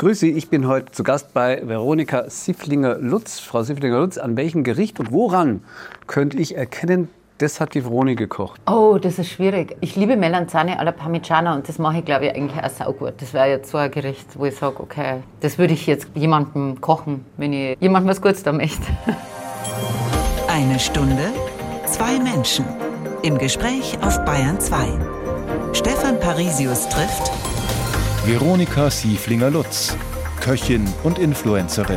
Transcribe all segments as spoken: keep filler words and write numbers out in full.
grüße Sie. Ich bin heute zu Gast bei Veronika Sifflinger-Lutz. Frau Sifflinger-Lutz, an welchem Gericht und woran könnte ich erkennen, das hat die Veroni gekocht? Oh, das ist schwierig. Ich liebe Melanzane alla Parmigiana und das mache ich, glaube ich, eigentlich auch saugut. Das wäre jetzt so ein Gericht, wo ich sage, okay, das würde ich jetzt jemandem kochen, wenn ich jemandem was Gutes da möchte. Eine Stunde, zwei Menschen. Im Gespräch auf Bayern zwei. Stefan Parisius trifft Veronika Sifflinger-Lutz, Köchin und Influencerin.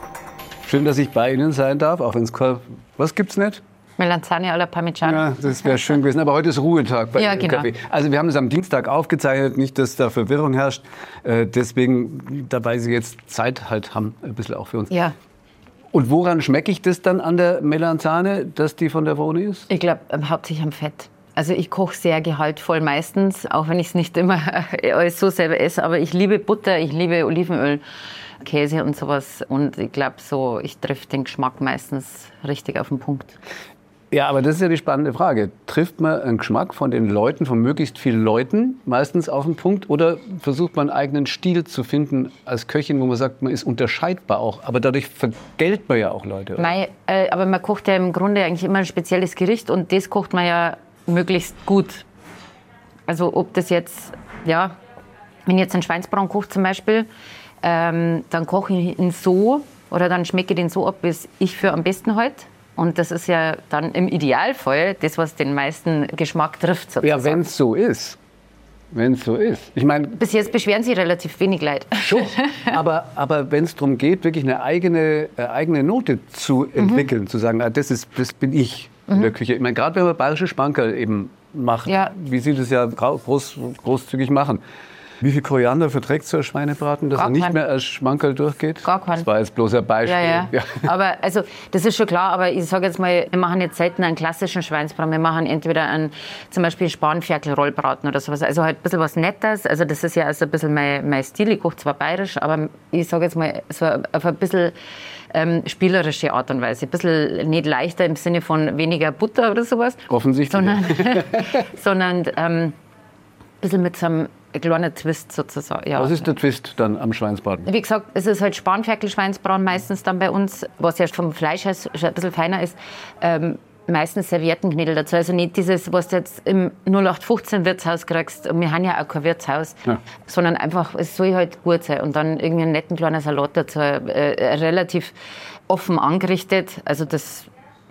Schön, dass ich bei Ihnen sein darf, auch wenn es... Was gibt's nicht? Melanzane alla Parmigiana. Ja, das wäre schön gewesen, aber heute ist Ruhetag bei ja, Ihnen im genau. Café. Also wir haben es am Dienstag aufgezeichnet, nicht, dass da Verwirrung herrscht. Äh, deswegen, dabei Sie jetzt Zeit halt haben, ein bisschen auch für uns. Ja. Und woran schmecke ich das dann an der Melanzane, dass die von der Veroni ist? Ich glaube, hauptsächlich am Fett. Also ich koche sehr gehaltvoll meistens, auch wenn ich es nicht immer alles so selber esse. Aber ich liebe Butter, ich liebe Olivenöl, Käse und sowas. Und ich glaube, so, ich treffe den Geschmack meistens richtig auf den Punkt. Ja, aber das ist ja die spannende Frage. Trifft man einen Geschmack von den Leuten, von möglichst vielen Leuten, meistens auf den Punkt? Oder versucht man einen eigenen Stil zu finden als Köchin, wo man sagt, man ist unterscheidbar auch? Aber dadurch vergällt man ja auch Leute. Mei, äh, aber man kocht ja im Grunde eigentlich immer ein spezielles Gericht und das kocht man ja möglichst gut. Also ob das jetzt, ja, wenn ich jetzt einen Schweinsbraten koche zum Beispiel, ähm, dann koche ich ihn so oder dann schmecke ich den so ab, wie es ich für am besten halte. Und das ist ja dann im Idealfall das, was den meisten Geschmack trifft. Sozusagen. Ja, wenn es so ist. Wenn es so ist. Ich meine, bis jetzt beschweren sich relativ wenig Leute. Schon. Aber, aber wenn es darum geht, wirklich eine eigene, äh, eigene Note zu entwickeln, mhm. zu sagen, ah, das, ist, das bin ich mhm. in der Küche. Ich meine, gerade wenn man bayerische Spankerl eben macht, ja. wie Sie das ja groß, großzügig machen. Wie viel Koriander verträgt so ein Schweinebraten, dass Gar er nicht kein. mehr als Schmankerl durchgeht? Gar kein. Das war jetzt bloß ein Beispiel. Ja, ja. ja. Aber also, das ist schon klar, aber ich sage jetzt mal, wir machen jetzt selten einen klassischen Schweinsbraten. Wir machen entweder einen, zum Beispiel Spanferkel-Rollbraten oder sowas. Also halt ein bisschen was Nettes. Also das ist ja also ein bisschen mein, mein Stil. Ich koche zwar bayerisch, aber ich sage jetzt mal, so auf ein bisschen ähm, spielerische Art und Weise. Ein bisschen nicht leichter im Sinne von weniger Butter oder sowas. Offensichtlich. Sondern, sondern ähm, ein bisschen mit so einem ein kleiner Twist sozusagen. Ja. Was ist der Twist dann am Schweinsbraten? Wie gesagt, es ist halt Spanferkel-Schweinsbraten meistens dann bei uns, was ja vom Fleisch her schon ein bisschen feiner ist. Ähm, meistens Serviettenknödel dazu. Also nicht dieses, was du jetzt im null acht fünfzehn Wirtshaus kriegst. Und wir haben ja auch kein Wirtshaus. Ja. Sondern einfach, es soll halt gut sein. Und dann irgendwie einen netten kleinen Salat dazu. Äh, relativ offen angerichtet. Also das...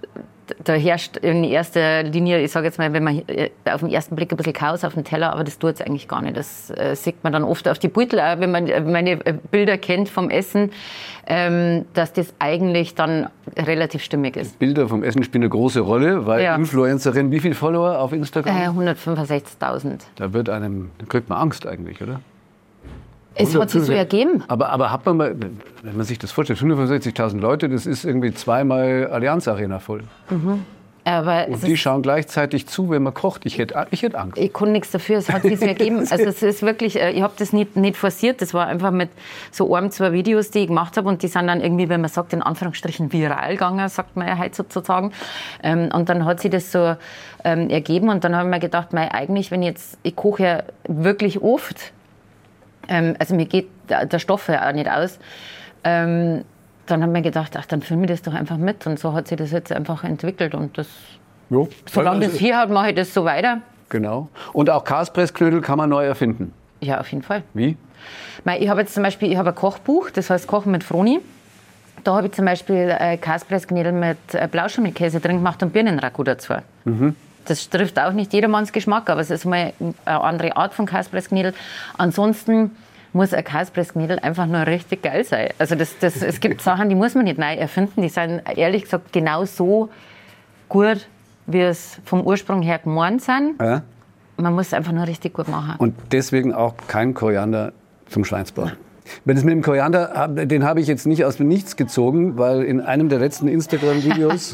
Da herrscht in erster Linie, ich sage jetzt mal, wenn man auf den ersten Blick ein bisschen Chaos auf dem Teller, aber das tut es eigentlich gar nicht. Das äh, sieht man dann oft auf die Beutel, auch wenn man meine Bilder kennt vom Essen, ähm, dass das eigentlich dann relativ stimmig ist. Bilder vom Essen spielen eine große Rolle, weil ja. Influencerin, wie viele Follower auf Instagram? Äh, hundertfünfundsechzigtausend. Da wird einem, da kriegt man Angst eigentlich, oder? Es hat sich so ergeben. Aber, aber hat man mal, wenn man sich das vorstellt, hundertfünfundsechzigtausend Leute, das ist irgendwie zweimal Allianz Arena voll. Mhm. Aber und die schauen gleichzeitig zu, wenn man kocht. Ich hätte, ich hätte Angst. Ich konnte nichts dafür, es hat sich so ergeben. Also es ist wirklich, ich habe das nicht, nicht forciert, das war einfach mit so einem, zwei Videos, die ich gemacht habe und die sind dann irgendwie, wenn man sagt, in Anführungsstrichen viral gegangen, sagt man ja heute sozusagen. Und dann hat sich das so ergeben und dann habe ich mir gedacht, mei, eigentlich, wenn ich jetzt, ich koche ja wirklich oft, also mir geht der Stoff ja auch nicht aus. Ähm, dann haben wir gedacht, ach, dann filme ich das doch einfach mit. Und so hat sich das jetzt einfach entwickelt. Und das, jo, solange das hier hat, mache ich das so weiter. Genau. Und auch Kaspressknödel kann man neu erfinden? Ja, auf jeden Fall. Wie? Ich habe jetzt zum Beispiel ich habe ein Kochbuch, das heißt Kochen mit Froni. Da habe ich zum Beispiel äh, Kaspressknödel mit äh, Blauschimmelkäse drin gemacht und Birnenragout dazu. Mhm. Das trifft auch nicht jedermanns Geschmack, aber es ist mal eine andere Art von Kaspressknödel. Ansonsten muss ein Kaspressknödel einfach nur richtig geil sein. Also das, das, es gibt Sachen, die muss man nicht neu erfinden. Die sind ehrlich gesagt genau so gut, wie es vom Ursprung her gemeint sind. Ja. Man muss es einfach nur richtig gut machen. Und deswegen auch kein Koriander zum Schweinsbraten. Wenn es mit dem Koriander, den habe ich jetzt nicht aus dem Nichts gezogen, weil in einem der letzten Instagram-Videos...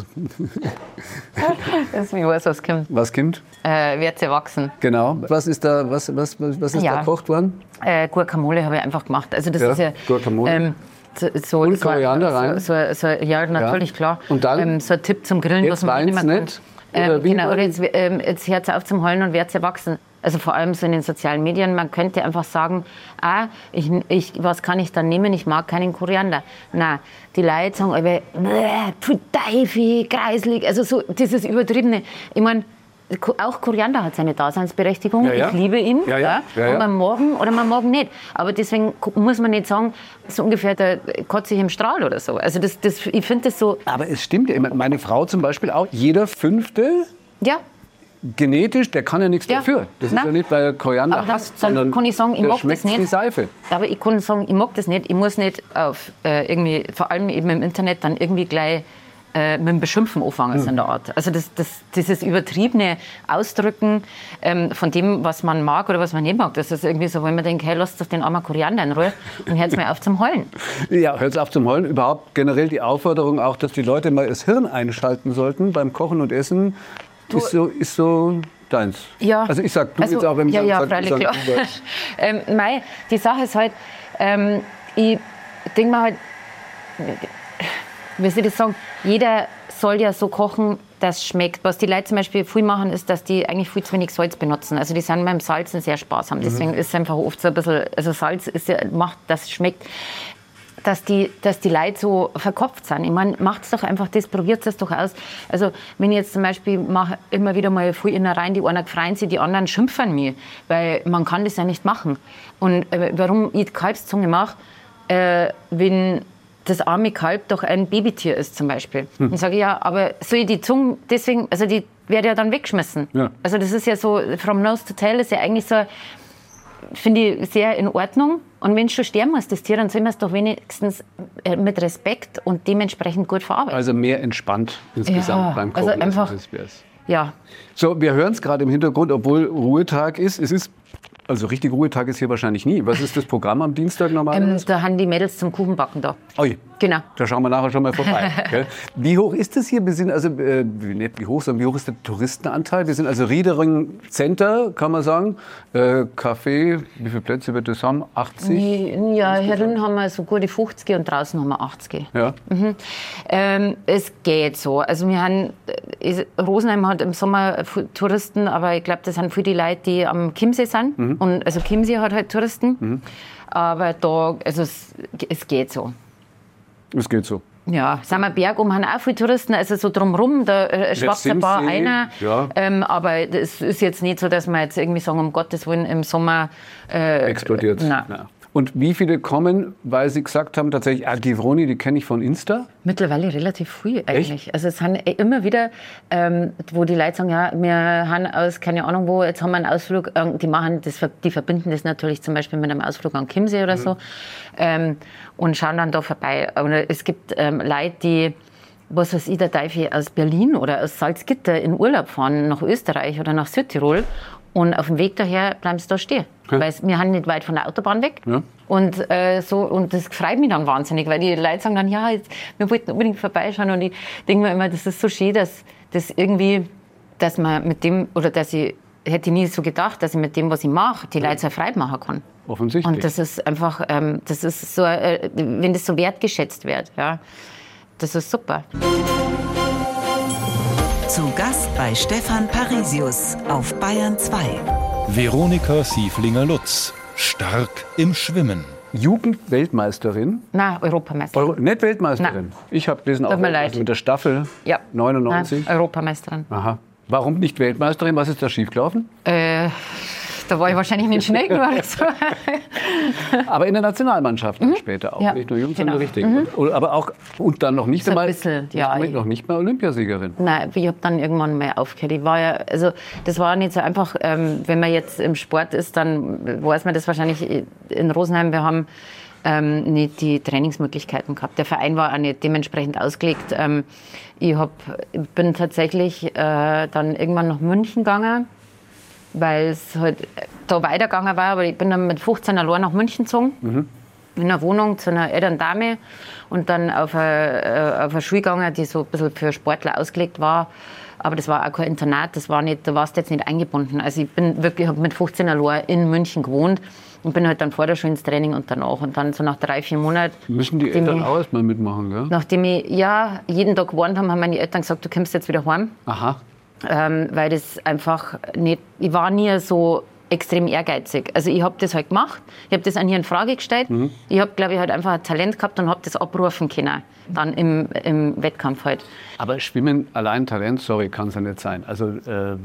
das ist, ich weiß, was kommt. Was kommt? Äh, wird sie wachsen. Genau. Was ist da, was, was, was ist ja. da gekocht worden? Äh, Guacamole habe ich einfach gemacht. Also das ja, ist ja... Guacamole. Ähm, so, so, und Koriander rein? So, so, so, ja, natürlich, ja. klar. Und dann? Ähm, so ein Tipp zum Grillen, jetzt was man nicht mehr nicht? Oder ähm, genau, oder jetzt, ähm, jetzt hört sie auf zum Heulen und wird sie wachsen. Also vor allem so in den sozialen Medien. Man könnte einfach sagen, ah, ich, ich, was kann ich dann nehmen? Ich mag keinen Koriander. Nein, die Leute sagen aber, tu Teufel, kreislig. Also so dieses Übertriebene. Ich meine, auch Koriander hat seine Daseinsberechtigung. Ja, ja. Ich liebe ihn. Ja, ja. Ja, ja. Und man mag ihn oder man mag ihn nicht. Aber deswegen muss man nicht sagen, so ungefähr der kotze ich im Strahl oder so. Also das, das, ich finde das so... Aber es stimmt ja. Meine Frau zum Beispiel auch. Jeder Fünfte... Ja. Genetisch, der kann ja nichts ja. dafür. Das Nein. ist ja nicht, weil er Koriander dann, hasst, dann sondern kann ich sagen, ich der mag schmeckt das nicht. die Seife. Aber ich kann sagen, ich mag das nicht. Ich muss nicht auf äh, irgendwie, vor allem eben im Internet, dann irgendwie gleich äh, mit dem Beschimpfen anfangen, mhm. in der Art. Also das, das, dieses übertriebene Ausdrücken ähm, von dem, was man mag oder was man nicht mag, das ist irgendwie so, wenn man denkt, hey, lasst doch den armen Koriander in Ruhe und hört mir auf zum Heulen. Ja, hört auf zum Heulen. Überhaupt generell die Aufforderung auch, dass die Leute mal das Hirn einschalten sollten beim Kochen und Essen, du, ist so... Ist so deins. Ja. Also ich sag, du also, jetzt auch, wenn ja, ich ja, sag, freilich, sag, klar. ähm, mei, die Sache ist halt, ähm, ich denke mal halt, wie soll ich das sagen, jeder soll ja so kochen, dass es schmeckt. Was die Leute zum Beispiel viel machen, ist, dass die eigentlich viel zu wenig Salz benutzen. Also die sind beim Salzen sehr sparsam. Deswegen mhm. ist es einfach oft so ein bisschen, also Salz ist ja, macht, dass es schmeckt. Dass die, dass die Leute so verkopft sind. Ich meine, macht es doch einfach das, probiert es doch aus. Also wenn ich jetzt zum Beispiel mache immer wieder mal viel Innereien, die einen freuen sich, die anderen schimpfen mich, weil man kann das ja nicht machen. Und äh, warum ich Kalbszunge mache, äh, wenn das arme Kalb doch ein Babytier ist zum Beispiel. Hm. Dann sage ich, ja, aber soll ich die Zunge deswegen, also die werde ja dann weggeschmissen. Ja. Also das ist ja so, from nose to tail ist ja eigentlich so, finde ich sehr in Ordnung. Und wenn es schon sterben muss, das Tier, dann soll man es doch wenigstens mit Respekt und dementsprechend gut verarbeiten. Also mehr entspannt insgesamt ja, beim Kochen. Also einfach, ja. So, wir hören es gerade im Hintergrund, obwohl Ruhetag ist. Es ist, also richtig Ruhetag ist hier wahrscheinlich nie. Was ist das Programm am Dienstag normalerweise? Ähm, da haben die Mädels zum Kuchenbacken da. Ui. Genau. Da schauen wir nachher schon mal vorbei. Gell? Wie hoch ist das hier? Wir sind also, äh, nicht wie hoch, sondern wie hoch ist der Touristenanteil? Wir sind also Riedering Center, kann man sagen. Äh, Café, wie viele Plätze wird das haben? achtzig? Ja, herin haben wir so gute fünfzig und draußen haben wir achtzig. Ja. Mhm. Ähm, es geht so. Also wir haben, Rosenheim hat im Sommer Touristen, aber ich glaube, das sind viele die Leute, die am Chiemsee sind. Mhm. Und also Chiemsee hat halt Touristen. Mhm. Aber da, also es, es geht so. Es geht so. Ja, sind wir bergum, haben auch viele Touristen, also so drumherum, da äh, schwappt ein paar einer. Ja. Ähm, aber es ist jetzt nicht so, dass wir jetzt irgendwie sagen, um Gottes Willen im Sommer... Äh, explodiert. Nein. Ja. Und wie viele kommen, weil Sie gesagt haben, tatsächlich, ah, die Vroni, die kenne ich von Insta? Mittlerweile relativ früh eigentlich. Echt? Also es sind immer wieder, ähm, wo die Leute sagen, ja, wir haben aus, keine Ahnung wo, jetzt haben wir einen Ausflug, die machen das, die verbinden das natürlich zum Beispiel mit einem Ausflug an Chiemsee oder mhm. so ähm, und schauen dann da vorbei. Und es gibt ähm, Leute, die, was weiß ich, der Teufel aus Berlin oder aus Salzgitter in Urlaub fahren, nach Österreich oder nach Südtirol. Und auf dem Weg daher bleiben sie da stehen. Ja. Weil wir haben nicht weit von der Autobahn weg. Ja. Und, äh, so, und das freut mich dann wahnsinnig, weil die Leute sagen dann, ja, jetzt, wir wollten unbedingt vorbeischauen. Und ich denke mir immer, das ist so schön, dass das irgendwie, dass man mit dem, oder dass ich, hätte ich nie so gedacht, dass ich mit dem, was ich mache, die ja. Leute so Freude machen kann. Offensichtlich. Und das ist einfach, ähm, das ist so, äh, wenn das so wertgeschätzt wird, ja, das ist super. Zu Gast bei Stefan Parisius auf Bayern zwei. Veronika Sieflinger-Lutz, stark im Schwimmen. Jugendweltmeisterin? Nein, Europameisterin. Euro, nicht Weltmeisterin? Nein. Ich habe gelesen, auch also mit der Staffel ja. neunundneunzig. Nein, Europameisterin. Aha. Warum nicht Weltmeisterin? Was ist da schiefgelaufen? Äh, da war ich wahrscheinlich nicht schnell genug. So. Aber in der Nationalmannschaft dann mhm. später auch. Ja. Nicht nur Jugend, genau. sondern richtig. Mhm. Und, aber auch, und dann noch nicht so einmal, ein bisschen, ja. noch nicht mal Olympiasiegerin. Nein, ich habe dann irgendwann mal aufgehört. Ich war ja, also das war nicht so einfach, ähm, wenn man jetzt im Sport ist, dann weiß man das wahrscheinlich in Rosenheim. Wir haben ähm, nicht die Trainingsmöglichkeiten gehabt. Der Verein war auch nicht dementsprechend ausgelegt. Ähm, ich hab, bin tatsächlich äh, dann irgendwann nach München gegangen, weil es halt da weitergegangen war. Aber ich bin dann mit fünfzehn allein nach München gezogen, mhm. in einer Wohnung zu einer älteren Dame und dann auf eine, auf eine Schule gegangen, die so ein bisschen für Sportler ausgelegt war. Aber das war auch kein Internat, das war nicht, da warst du jetzt nicht eingebunden. Also ich bin wirklich, habe mit fünfzehn allein in München gewohnt und bin halt dann vor der Schule ins Training und danach. Und dann so nach drei, vier Monaten... Müssen die Eltern auch erstmal mitmachen, gell? Nachdem ich ja jeden Tag gewarnt haben, haben meine Eltern gesagt, du kommst jetzt wieder heim. Aha. ähm, weil das einfach nicht, ich war nie so extrem ehrgeizig. Also ich habe das halt gemacht, ich habe das auch nie in Frage gestellt. Mhm. Ich habe, glaube ich, halt einfach ein Talent gehabt und habe das abrufen können, dann im, im Wettkampf halt. Aber Schwimmen allein Talent, sorry, kann es ja nicht sein. Also äh,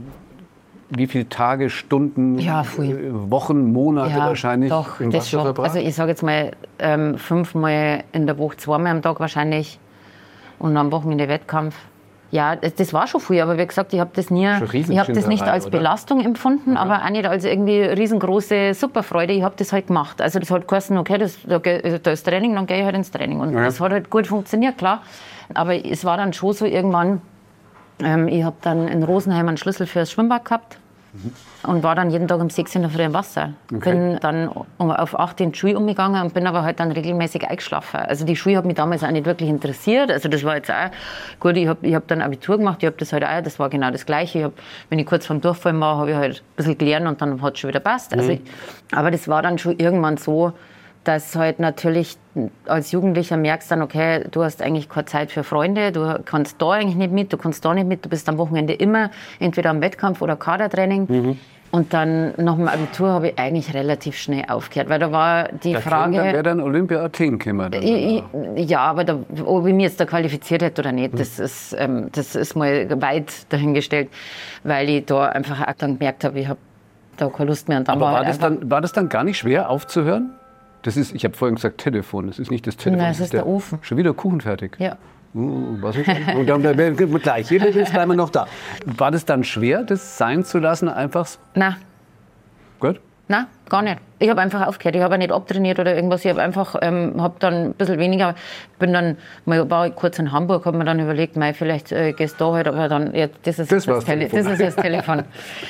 wie viele Tage, Stunden, ja, Wochen, Monate ja, wahrscheinlich doch, im das Wasser schon. verbracht? Also ich sage jetzt mal ähm, fünfmal in der Woche, zweimal am Tag wahrscheinlich und am Wochenende Wettkampf. Ja, das war schon viel, aber wie gesagt, ich habe das nie, ich habe das nicht als oder? Belastung empfunden, ja. aber auch nicht als irgendwie riesengroße Superfreude. Ich habe das halt gemacht. Also das hat geheißen, okay, das, da, da ist Training, dann gehe ich halt ins Training. Und ja. das hat halt gut funktioniert, klar. Aber es war dann schon so irgendwann, ähm, ich habe dann in Rosenheim einen Schlüssel für das Schwimmbad gehabt. Mhm. Und war dann jeden Tag um sechs in der Früh im Wasser. Okay. Bin dann um, auf acht in die Schule umgegangen und bin aber halt dann regelmäßig eingeschlafen. Also die Schule hat mich damals auch nicht wirklich interessiert. Also das war jetzt auch gut. Ich habe ich hab dann Abitur gemacht, ich habe das halt auch, das war genau das Gleiche. Ich hab, wenn ich kurz vorm Durchfallen war, habe ich halt ein bisschen gelernt und dann hat es schon wieder passt. Also, mhm. Aber das war dann schon irgendwann so, dass halt natürlich als Jugendlicher merkst dann, okay, du hast eigentlich keine Zeit für Freunde, du kannst da eigentlich nicht mit, du kannst da nicht mit, du bist am Wochenende immer entweder am Wettkampf oder Kadertraining. Mhm. Und dann nach dem Abitur habe ich eigentlich relativ schnell aufgehört, weil da war die da Frage... Dann wäre dann Olympia Athen gekommen. Dann, ich, ja, aber da, ob ich mich jetzt da qualifiziert hätte oder nicht, mhm. das, ist, ähm, das ist mal weit dahingestellt, weil ich da einfach auch dann gemerkt habe, ich habe da keine Lust mehr. Und dann aber war, war, das dann, war das dann gar nicht schwer aufzuhören? Das ist, ich habe vorhin gesagt Telefon, das ist nicht das Telefon. Nein, das ist der, der Ofen. Schon wieder Kuchen fertig? Ja. Uh, was ist das? Und dann bleiben wir gleich, jeder ist bleiben wir noch da. War das dann schwer, das sein zu lassen, einfach? Nein. Gut? Nein, gar nicht. Ich habe einfach aufgehört. Ich habe nicht abtrainiert oder irgendwas. Ich habe einfach, ähm, habe dann ein bisschen weniger, bin dann, mal war ich kurz in Hamburg, habe mir dann überlegt, mei, vielleicht äh, gehst du da halt, aber dann, ja, das ist das, das, Tele- das ist das Telefon.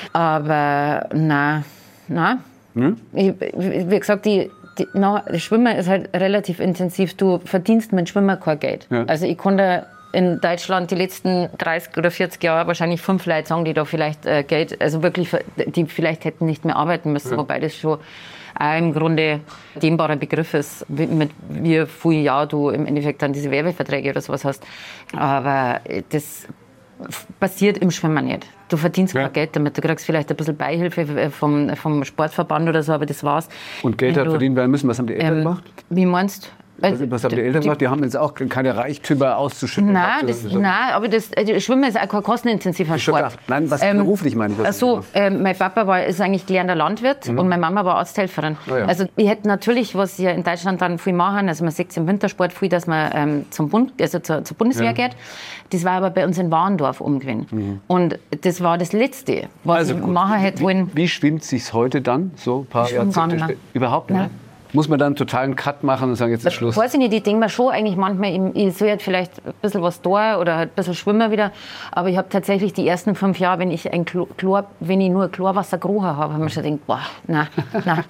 Aber nein, nein. Hm? Ich, wie gesagt, die, Die, na, das Schwimmen ist halt relativ intensiv. Du verdienst mit Schwimmen kein Geld. Ja. Also ich konnte in Deutschland die letzten dreißig oder vierzig Jahre wahrscheinlich fünf Leute sagen, die da vielleicht äh, Geld, also wirklich, die vielleicht hätten nicht mehr arbeiten müssen, ja. wobei das schon auch im Grunde ein dehnbarer Begriff ist, wie, mit wie viel Jahr du im Endeffekt dann diese Werbeverträge oder sowas hast. Aber das passiert im Schwimmen nicht. Du verdienst ja. kein Geld damit. Du kriegst vielleicht ein bisschen Beihilfe vom, vom Sportverband oder so, aber das war's. Und Geld hat verdient werden müssen. Was haben die Eltern ähm, gemacht? Wie meinst du? Also, was haben die Eltern gemacht? Die haben jetzt auch keine Reichtümer auszuschütten. Nein, das, so. nein aber das, das Schwimmen ist auch kein kostenintensiver Sport. Nein, was ähm, beruflich meine ich. Also, äh, mein Papa war, ist eigentlich gelernter Landwirt mhm. und meine Mama war Arzthelferin. Oh ja. Also ich hätte natürlich, was ja in Deutschland dann viel machen, also man sieht es im Wintersport viel, dass man ähm, zum Bund, also zur, zur Bundeswehr ja. geht. Das war aber bei uns in Warndorf umgewesen. Mhm. Und das war das Letzte, was also ich gut. machen hätte wollen. Wie, wie schwimmt es sich heute dann, so ein paar Jahrzehnte? Überhaupt nicht? Nein. Muss man dann einen totalen Cut machen und sagen, jetzt ist Schluss? Weiß ich nicht, ich denke mir schon eigentlich manchmal, ich, ich soll halt vielleicht ein bisschen was da oder halt ein bisschen schwimmen wieder, aber ich habe tatsächlich die ersten fünf Jahre, wenn ich, ein Chlor, wenn ich nur Chlorwasser gerochen habe, habe ich mir schon gedacht, boah, nein, nein.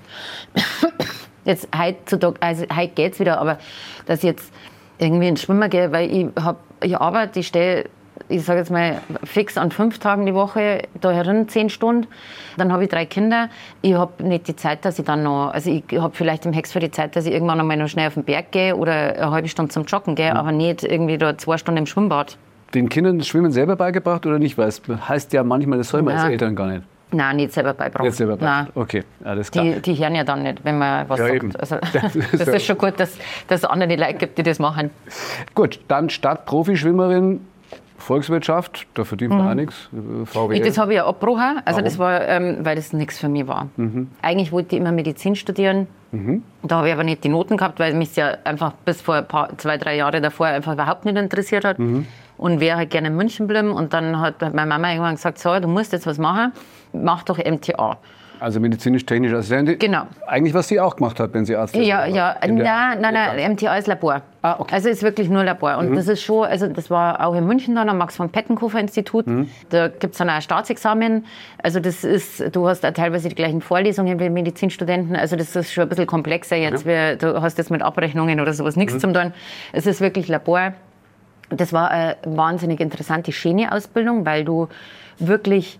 Jetzt heutzutage, also heute geht es wieder, aber dass ich jetzt irgendwie ins Schwimmen gehe, weil ich, hab, ich arbeite, ich stehe, ich sage jetzt mal, fix an fünf Tagen die Woche da herin, zehn Stunden. Dann habe ich drei Kinder. Ich habe nicht die Zeit, dass ich dann noch, also ich habe vielleicht im Hex für die Zeit, dass ich irgendwann einmal noch schnell auf den Berg gehe oder eine halbe Stunde zum Joggen gehe, mhm. aber nicht irgendwie da zwei Stunden im Schwimmbad. Den Kindern das Schwimmen selber beigebracht oder nicht? Weil es heißt ja manchmal, das soll man als Eltern gar nicht. Nein, nicht selber beibracht. Nicht selber beibracht. Okay, alles klar. Die, die hören ja dann nicht, wenn man was ja, sagt. Eben. Also, das, das ist schon gut, dass es andere Leute gibt, die das machen. Gut, dann statt Profischwimmerin, Volkswirtschaft, da verdient man mhm. auch nichts. V W L. Das habe ich ja abgebrochen, also Warum? das war, ähm, weil das nichts für mich war. Mhm. Eigentlich wollte ich immer Medizin studieren. Mhm. Da habe ich aber nicht die Noten gehabt, weil mich ja einfach bis vor ein paar, zwei, drei Jahre davor einfach überhaupt nicht interessiert hat. Mhm. Und wäre halt gerne in München geblieben. Und dann hat meine Mama irgendwann gesagt, so, du musst jetzt was machen, mach doch M T A. Also medizinisch-technische Assistentin? Genau. Eigentlich, was sie auch gemacht hat, wenn sie Arzt ist. Ja, ja. Nein, nein, nein, M T A ist Labor. Ah, okay. Also ist wirklich nur Labor. Und mhm. das ist schon, also das war auch in München dann am Max-von-Pettenkofer-Institut. Mhm. Da gibt es dann auch ein Staatsexamen. Also das ist, du hast auch teilweise die gleichen Vorlesungen wie Medizinstudenten. Also das ist schon ein bisschen komplexer jetzt. Ja. Wie, du hast jetzt mit Abrechnungen oder sowas nichts mhm. zu tun. Es ist wirklich Labor. Das war eine wahnsinnig interessante, schöne Ausbildung, weil du wirklich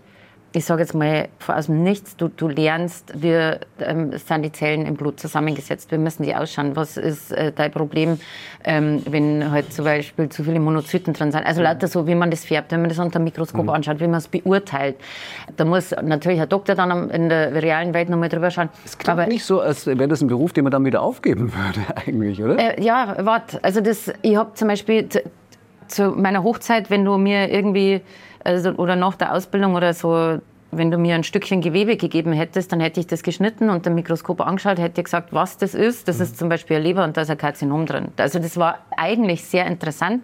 ich sage jetzt mal aus dem Nichts, du, du lernst, wie ähm, sind die Zellen im Blut zusammengesetzt, wie müssen die ausschauen, was ist äh, dein Problem, ähm, wenn halt zum Beispiel zu viele Monozyten drin sind. Also lauter so, wie man das färbt, wenn man das unter dem Mikroskop mhm. anschaut, wie man es beurteilt. Da muss natürlich ein Doktor dann in der realen Welt nochmal drüber schauen. Es klingt aber nicht so, als wäre das ein Beruf, den man dann wieder aufgeben würde eigentlich, oder? Äh, ja, warte, also das, ich habe zum Beispiel zu, zu meiner Hochzeit, wenn du mir irgendwie Also, oder nach der Ausbildung oder so, wenn du mir ein Stückchen Gewebe gegeben hättest, dann hätte ich das geschnitten und im Mikroskop angeschaut, hätte ich gesagt, was das ist. Das ist zum Beispiel eine Leber und da ist ein Karzinom drin. Also das war eigentlich sehr interessant.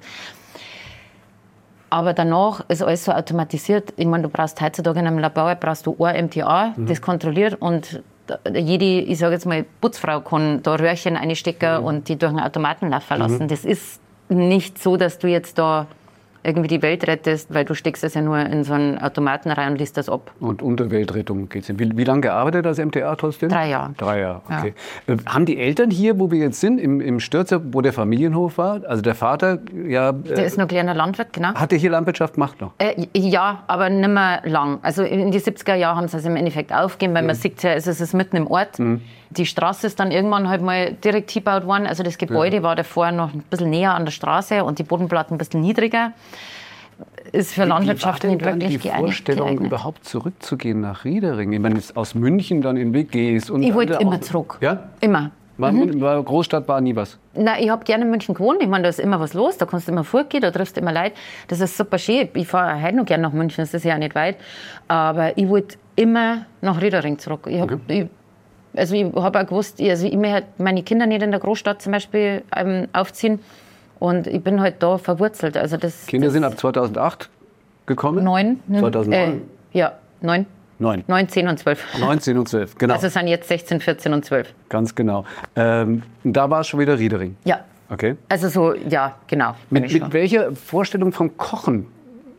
Aber danach ist alles so automatisiert. Ich meine, du brauchst heutzutage in einem Labor brauchst du ein M T A, mhm. das kontrolliert und jede, ich sage jetzt mal, Putzfrau kann da Röhrchen einstecken mhm. und die durch einen Automaten laufen lassen. Mhm. Das ist nicht so, dass du jetzt da irgendwie die Welt rettest, weil du steckst das ja nur in so einen Automaten rein und liest das ab. Und unter Weltrettung geht es. Wie, wie lange gearbeitet als M T A trotzdem? Drei Jahre. Drei Jahre, okay. Ja. Haben die Eltern hier, wo wir jetzt sind, im, im Stürzer, wo der Familienhof war, also der Vater, ja... Der äh, ist noch kleiner Landwirt, genau. Hat der hier Landwirtschaft gemacht noch? Äh, ja, aber nicht mehr lang. Also in die siebziger Jahre haben sie es im Endeffekt aufgegeben, weil mhm. man sieht ja, es ist mitten im Ort. Mhm. Die Straße ist dann irgendwann halt mal direkt hingebaut worden. Also das Gebäude ja. war davor noch ein bisschen näher an der Straße und die Bodenplatten ein bisschen niedriger. Ist für Landwirtschaft nicht wirklich die Vorstellung, geeignet. Überhaupt zurückzugehen nach Riedering? Ich meine, aus München dann in W Gs. Und ich wollte immer zurück. Ja? Immer. War, mhm. war Großstadt war nie was? Nein, ich habe gerne in München gewohnt. Ich meine, da ist immer was los. Da kannst du immer vorgehen, da triffst du immer Leute. Das ist super schön. Ich fahre heute noch gerne nach München, das ist ja auch nicht weit. Aber ich wollte immer nach Riedering zurück. Ich hab, okay. ich, also ich habe auch gewusst, ich, also ich möchte meine Kinder nicht in der Großstadt zum Beispiel ähm, aufziehen. Und ich bin halt da verwurzelt. Also das, Kinder das sind ab zweitausendacht gekommen? Neun. zweitausendneun? Äh, ja, neun. Neun. Neun, zehn und zwölf. Neun, zehn und zwölf, genau. Also es sind jetzt sechzehn, vierzehn und zwölf. Ganz genau. Ähm, da war es schon wieder Riedering? Ja. Okay. Also so, ja, genau. Mit, mit welcher Vorstellung vom Kochen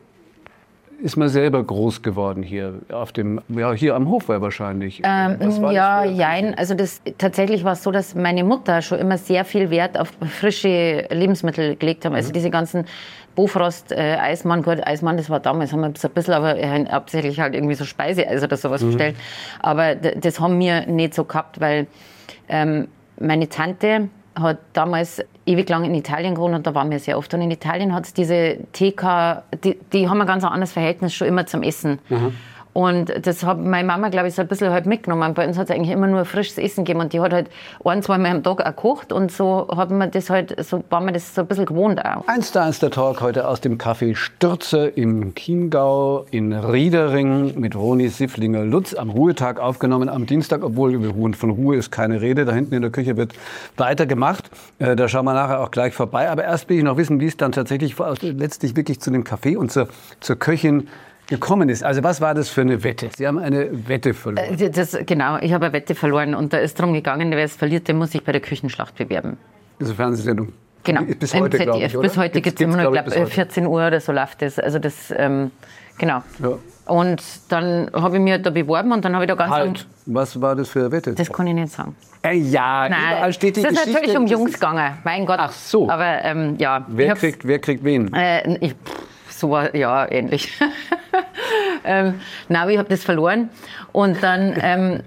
ist man selber groß geworden hier auf dem, ja, hier am Hof war wahrscheinlich. Ähm, ja, jein. Also das, tatsächlich war es so, dass meine Mutter schon immer sehr viel Wert auf frische Lebensmittel gelegt hat. Also mhm. diese ganzen Bofrost, äh, Eismann, gut, Eismann, das war damals, haben wir so ein bisschen, aber äh, hauptsächlich halt irgendwie so Speiseeis oder sowas mhm. bestellt. Aber das haben wir nicht so gehabt, weil ähm, meine Tante hat damals ewig lang in Italien gewohnt und da waren wir sehr oft. Und in Italien hat es diese T K, die, die haben ein ganz anderes Verhältnis schon immer zum Essen. Mhm. Und das hat meine Mama, glaube ich, so ein bisschen halt mitgenommen. Bei uns hat es eigentlich immer nur frisches Essen gegeben und die hat halt ein, zwei Mal am Tag auch gekocht und so hat man das halt, so war man das so ein bisschen gewohnt auch. Eins da ist der Talk heute aus dem Café Stürzer im Chiemgau in Riedering mit Roni Sifflinger-Lutz am Ruhetag aufgenommen am Dienstag, obwohl von Ruhe ist keine Rede. Da hinten in der Küche wird weitergemacht. Äh, da schauen wir nachher auch gleich vorbei. Aber erst will ich noch wissen, wie es dann tatsächlich letztlich wirklich zu dem Café und zur, zur Köchin gekommen ist. Also was war das für eine Wette? Sie haben eine Wette verloren. Das, genau, ich habe eine Wette verloren und da ist darum gegangen, wer es verliert, der muss sich bei der Küchenschlacht bewerben. Das ist eine Fernsehsendung. Genau, bis heute, im Z D F. Ich, bis heute gibt es immer noch, ich glaube, vierzehn Uhr oder so läuft das. Also das, ähm, genau. Ja. Und dann habe ich mich da beworben und dann habe ich da ganz halt. lang... Was war das für eine Wette? Das kann ich nicht sagen. Äh, ja, Nein, überall steht die das ist Geschichte. natürlich um Jungs gegangen, mein Gott. Ach so. Aber ähm, ja. Wer kriegt, wer kriegt wen? Äh, ich, so, ja, ähnlich. ähm, nein, ich habe das verloren und dann ähm,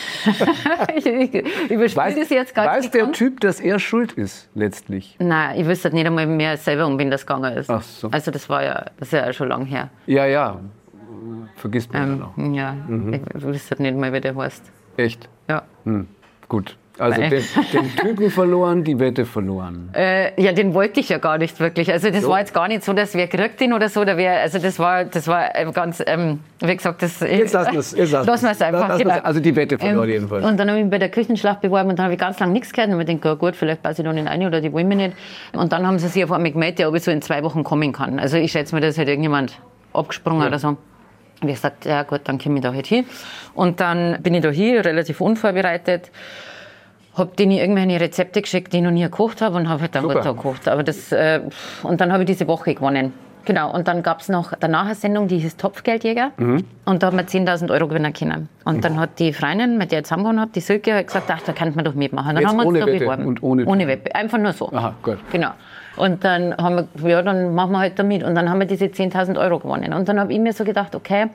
ich, ich überspiele das jetzt gar nicht. Weiß der an. Typ, dass er schuld ist letztlich? Nein, ich wüsste nicht einmal mehr selber, um wen das gegangen ist. Ach so. Also das war ja, das ist ja schon lange her. Ja, ja, vergisst man ähm, ja noch. Ja, mhm. ich wüsste nicht mal, wie der heißt. Echt? Ja. Hm. Gut. Also den, den Typen verloren, die Wette verloren. Äh, ja, den wollte ich ja gar nicht wirklich. Also das so. war jetzt gar nicht so, dass wer kriegt ihn oder so. Oder wer, also das war, das war ganz, ähm, wie gesagt, das... Jetzt lassen wir es. Lassen wir es einfach. Lass genau. Also die Wette verloren ähm, jedenfalls. Und dann habe ich mich bei der Küchenschlacht beworben und dann habe ich ganz lange nichts gehört. Und ich gedacht, gut, vielleicht passe ich da nicht rein oder die wollen mich nicht. Und dann haben sie sich auf einmal gemeldet, ob ich so in zwei Wochen kommen kann. Also ich schätze mir, da ist halt irgendjemand abgesprungen ja. oder so. Und ich habe gesagt, ja gut, dann komme ich da halt hin. Und dann bin ich da hier, relativ unvorbereitet. Habe denen irgendwelche Rezepte geschickt, die ich noch nie gekocht habe und habe halt dann gut gekocht. Aber das, äh, und dann habe ich diese Woche gewonnen. Genau, und dann gab es noch danach eine Sendung, die hieß Topfgeldjäger. Mhm. Und da hat man zehntausend Euro gewinnen können. Und mhm. dann hat die Freundin, mit der ich zusammengewohnt habe, die Silke, gesagt, ach, da könnte man doch mitmachen. Dann Jetzt haben wir uns ohne da Wette beworben. Und ohne, ohne Wette, einfach nur so. Aha, gut. Genau. Und dann haben wir, ja, dann machen wir halt da mit. Und dann haben wir diese zehntausend Euro gewonnen. Und dann habe ich mir so gedacht, okay,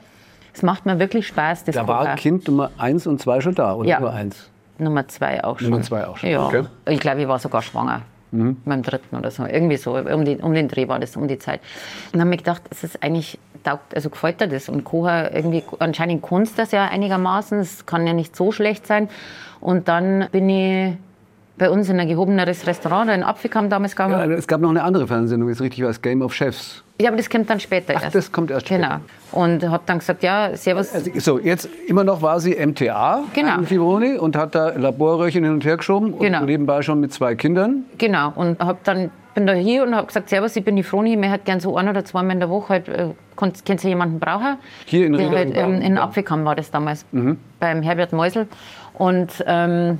Es macht mir wirklich Spaß. Das da war Kochen. Kind Nummer eins und zwei schon da, oder ja. nur eins? Nummer zwei auch schon. Nummer zwei auch schon, ja. okay. Ich glaube, ich war sogar schwanger. Mhm. Beim dritten oder so. Irgendwie so, um, die, um den Dreh war das, um die Zeit. Und dann habe ich gedacht, es ist eigentlich, taugt, also gefällt dir das. Und Kochen, irgendwie, anscheinend kannst das ja einigermaßen, es kann ja nicht so schlecht sein. Und dann bin ich bei uns in ein gehobeneres Restaurant, in Apfelkamp damals gegangen. Ja, es gab noch eine andere Fernsehsendung, wie es richtig war, das Game of Chefs. Ja, aber das kommt dann später Ach, erst. das kommt erst später. Genau. Und habe dann gesagt, ja, servus. Also, so, jetzt immer noch war sie M T A genau. in Fibroni und hat da Laborröhrchen hin und her geschoben genau. und nebenbei schon mit zwei Kindern. Genau. Und hab dann, bin da hier und habe gesagt, servus, ich bin die Froni, ich hätte gerne so ein oder zweimal in der Woche, halt, äh, kennst du jemanden brauchen? Hier in Ried. Halt, ähm, in Apfelkamp war das damals, mhm. beim Herbert Meusel. Und ähm,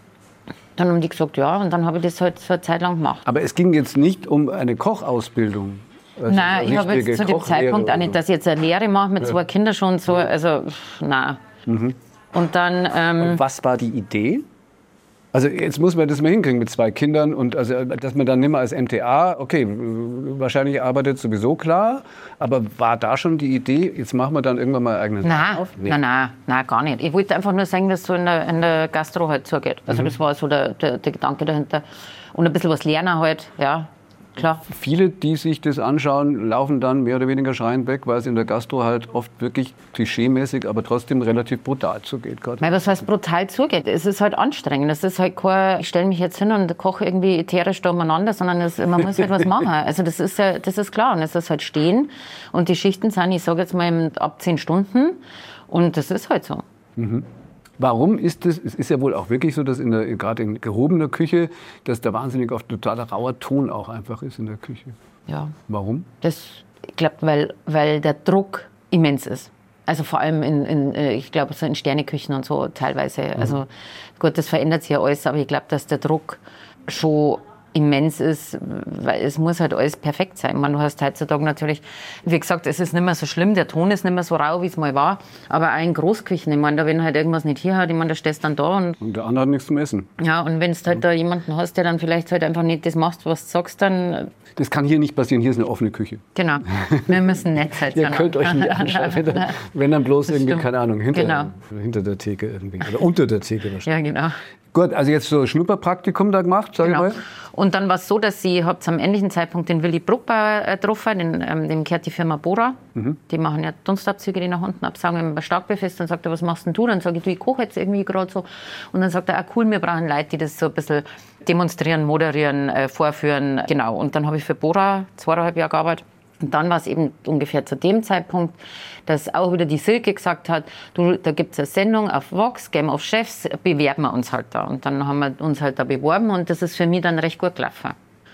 dann haben die gesagt, ja, und dann habe ich das halt so eine Zeit lang gemacht. Aber es ging jetzt nicht um eine Kochausbildung? Also nein, ich habe jetzt zu dem Zeitpunkt auch nicht, dass ich jetzt eine Lehre mache mit ja. zwei Kindern schon so, also nein. Mhm. Und dann... Ähm, und was war die Idee? Also jetzt muss man das mal hinkriegen mit zwei Kindern und also, dass man dann nicht mehr als M T A, okay, wahrscheinlich arbeitet sowieso klar, aber war da schon die Idee, jetzt machen wir dann irgendwann mal eigenen nein, auf? Nee. Nein, nein, nein, gar nicht. Ich wollte einfach nur sagen, dass es so in der, in der Gastro halt zugeht. Also mhm. das war so der, der, der Gedanke dahinter. Und ein bisschen was lernen halt, ja. Klar. Viele, die sich das anschauen, laufen dann mehr oder weniger schreiend weg, weil es in der Gastro halt oft wirklich klischeemäßig, aber trotzdem relativ brutal zugeht. Weil was heißt brutal zugeht? Es ist halt anstrengend. Es ist halt kein, ich stelle mich jetzt hin und koche irgendwie ätherisch da umeinander, sondern es, man muss halt was machen. Also das ist ja, das ist klar. Und es ist halt stehen. Und die Schichten sind, ich sage jetzt mal, ab zehn Stunden. Und das ist halt so. Mhm. Warum ist es, es ist ja wohl auch wirklich so, dass in der, gerade in gehobener Küche, dass da wahnsinnig oft totaler rauer Ton auch einfach ist in der Küche. Ja. Warum? Das, ich glaube, weil, weil der Druck immens ist. Also vor allem in, in ich glaube, so in Sterneküchen und so teilweise. Mhm. Also gut, das verändert sich ja alles, aber ich glaube, dass der Druck schon immens ist, weil es muss halt alles perfekt sein. Man, du hast heutzutage natürlich, wie gesagt, es ist nicht mehr so schlimm, der Ton ist nicht mehr so rau, wie es mal war, aber auch in Großküchen, ich meine, da wenn halt irgendwas nicht hier hat, ich meine, da stehst du dann da und... Und der andere hat nichts zum Essen. Ja, und wenn du halt da jemanden hast, der dann vielleicht halt einfach nicht das macht, was du sagst, dann... Das kann hier nicht passieren, hier ist eine offene Küche. Genau, wir müssen nett sein. Ihr könnt euch nicht anschauen, wenn dann, wenn dann bloß irgendwie, stimmt. keine Ahnung, hinter, genau. hinter der Theke irgendwie, oder unter der Theke wahrscheinlich. Ja, genau. Gut, also jetzt so ein Schnupperpraktikum da gemacht, sag genau. ich mal. Und dann war es so, dass sie habt am ähnlichen Zeitpunkt den Willy Bruckbauer äh, getroffen, den, ähm, dem gehört die Firma Bora. Mhm. Die machen ja Dunstabzüge, die nach unten absaugen, wenn man bei Starkbier ist. Dann sagt er, was machst denn du? Dann sage ich, du, ich koche jetzt irgendwie gerade so. Und dann sagt er, ah, cool, wir brauchen Leute, die das so ein bisschen demonstrieren, moderieren, äh, vorführen. Genau. Und dann habe ich für Bora zweieinhalb Jahre gearbeitet. Und dann war es eben ungefähr zu dem Zeitpunkt, dass auch wieder die Silke gesagt hat, du, da gibt es eine Sendung auf Vox, Game of Chefs, bewerben wir uns halt da. Und dann haben wir uns halt da beworben und das ist für mich dann recht gut gelaufen.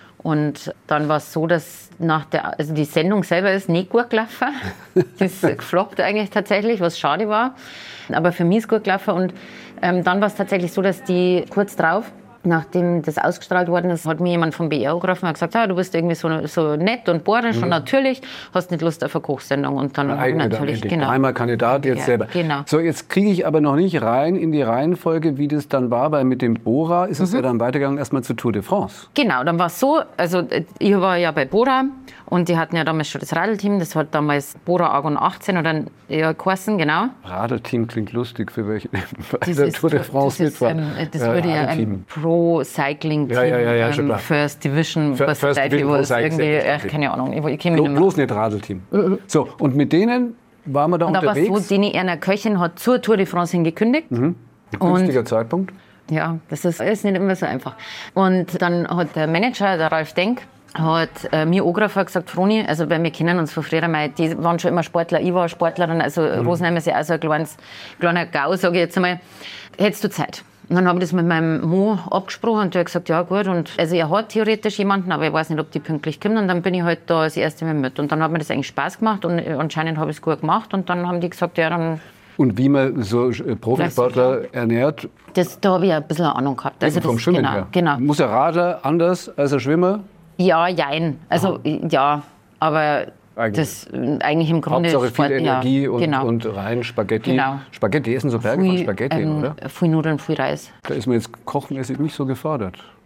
Und dann war es so, dass nach der, also die Sendung selber ist nicht gut gelaufen. Die ist gefloppt eigentlich tatsächlich, was schade war. Aber für mich ist es gut gelaufen. Und ähm, dann war es tatsächlich so, dass die kurz drauf, nachdem das ausgestrahlt worden ist, hat mir jemand vom B R angerufen und hat gesagt, ah, du bist irgendwie so, so nett und bohrisch mhm. und natürlich, hast nicht Lust auf eine Kochsendung. Und dann habe ich natürlich, genau. Einmal Kandidat jetzt ja, selber. Genau. So, jetzt kriege ich aber noch nicht rein in die Reihenfolge, wie das dann war, weil mit dem Bora ist es mhm. ja dann weitergegangen, erstmal zur Tour de France. Genau, dann war es so, also ich war ja bei Bora und die hatten ja damals schon das Radelteam, das hat damals Bora Argon achtzehn oder ja, geheißen, genau. Radelteam klingt lustig, für welche bei der Tour de France mit war. Ähm, das ja, würde ja ein Pro-Cycling-Team, ja, ja, ja, ja, ähm, First Division, First, First Division was irgendwie, ach, keine Ahnung, ich, ich kenne mich nicht mehr. Bloß nicht Radelteam. Mhm. So, und mit denen waren wir da und unterwegs. Und da war so, Deni Erna Köchin hat zur Tour de France hingekündigt. Mhm. Ein günstiger und, Zeitpunkt. Ja, das ist, ist nicht immer so einfach. Und dann hat der Manager, der Ralf Denk, hat äh, mir angerufen und gesagt, Froni, also weil wir kennen uns von früher mal, die waren schon immer Sportler, ich war Sportlerin, also mhm. Rosenheim ist ja auch so ein kleines, kleiner Gau, sage ich jetzt einmal, hättest du Zeit? Und dann habe ich das mit meinem Mo abgesprochen und der hat gesagt, ja gut, und also er hat theoretisch jemanden, aber ich weiß nicht, ob die pünktlich kommen und dann bin ich halt da als Erste mit und dann hat mir das eigentlich Spaß gemacht und anscheinend habe ich es gut gemacht und dann haben die gesagt, ja dann... Und wie man so Profisportler ernährt? Das, da habe ich ein bisschen Ahnung gehabt. Also vom das, Schwimmen genau, her? Genau. Muss der Radler anders als der Schwimmer? Ja, jein. Also Aha. ja, aber eigentlich. Das eigentlich im Grunde... Hauptsache viel Energie ja, und, genau. und rein Spaghetti. Genau. Spaghetti essen so Berge von Spaghetti, ähm, oder? Viel Nudeln, viel Reis. Da ist man jetzt kochmäßig nicht so gefordert.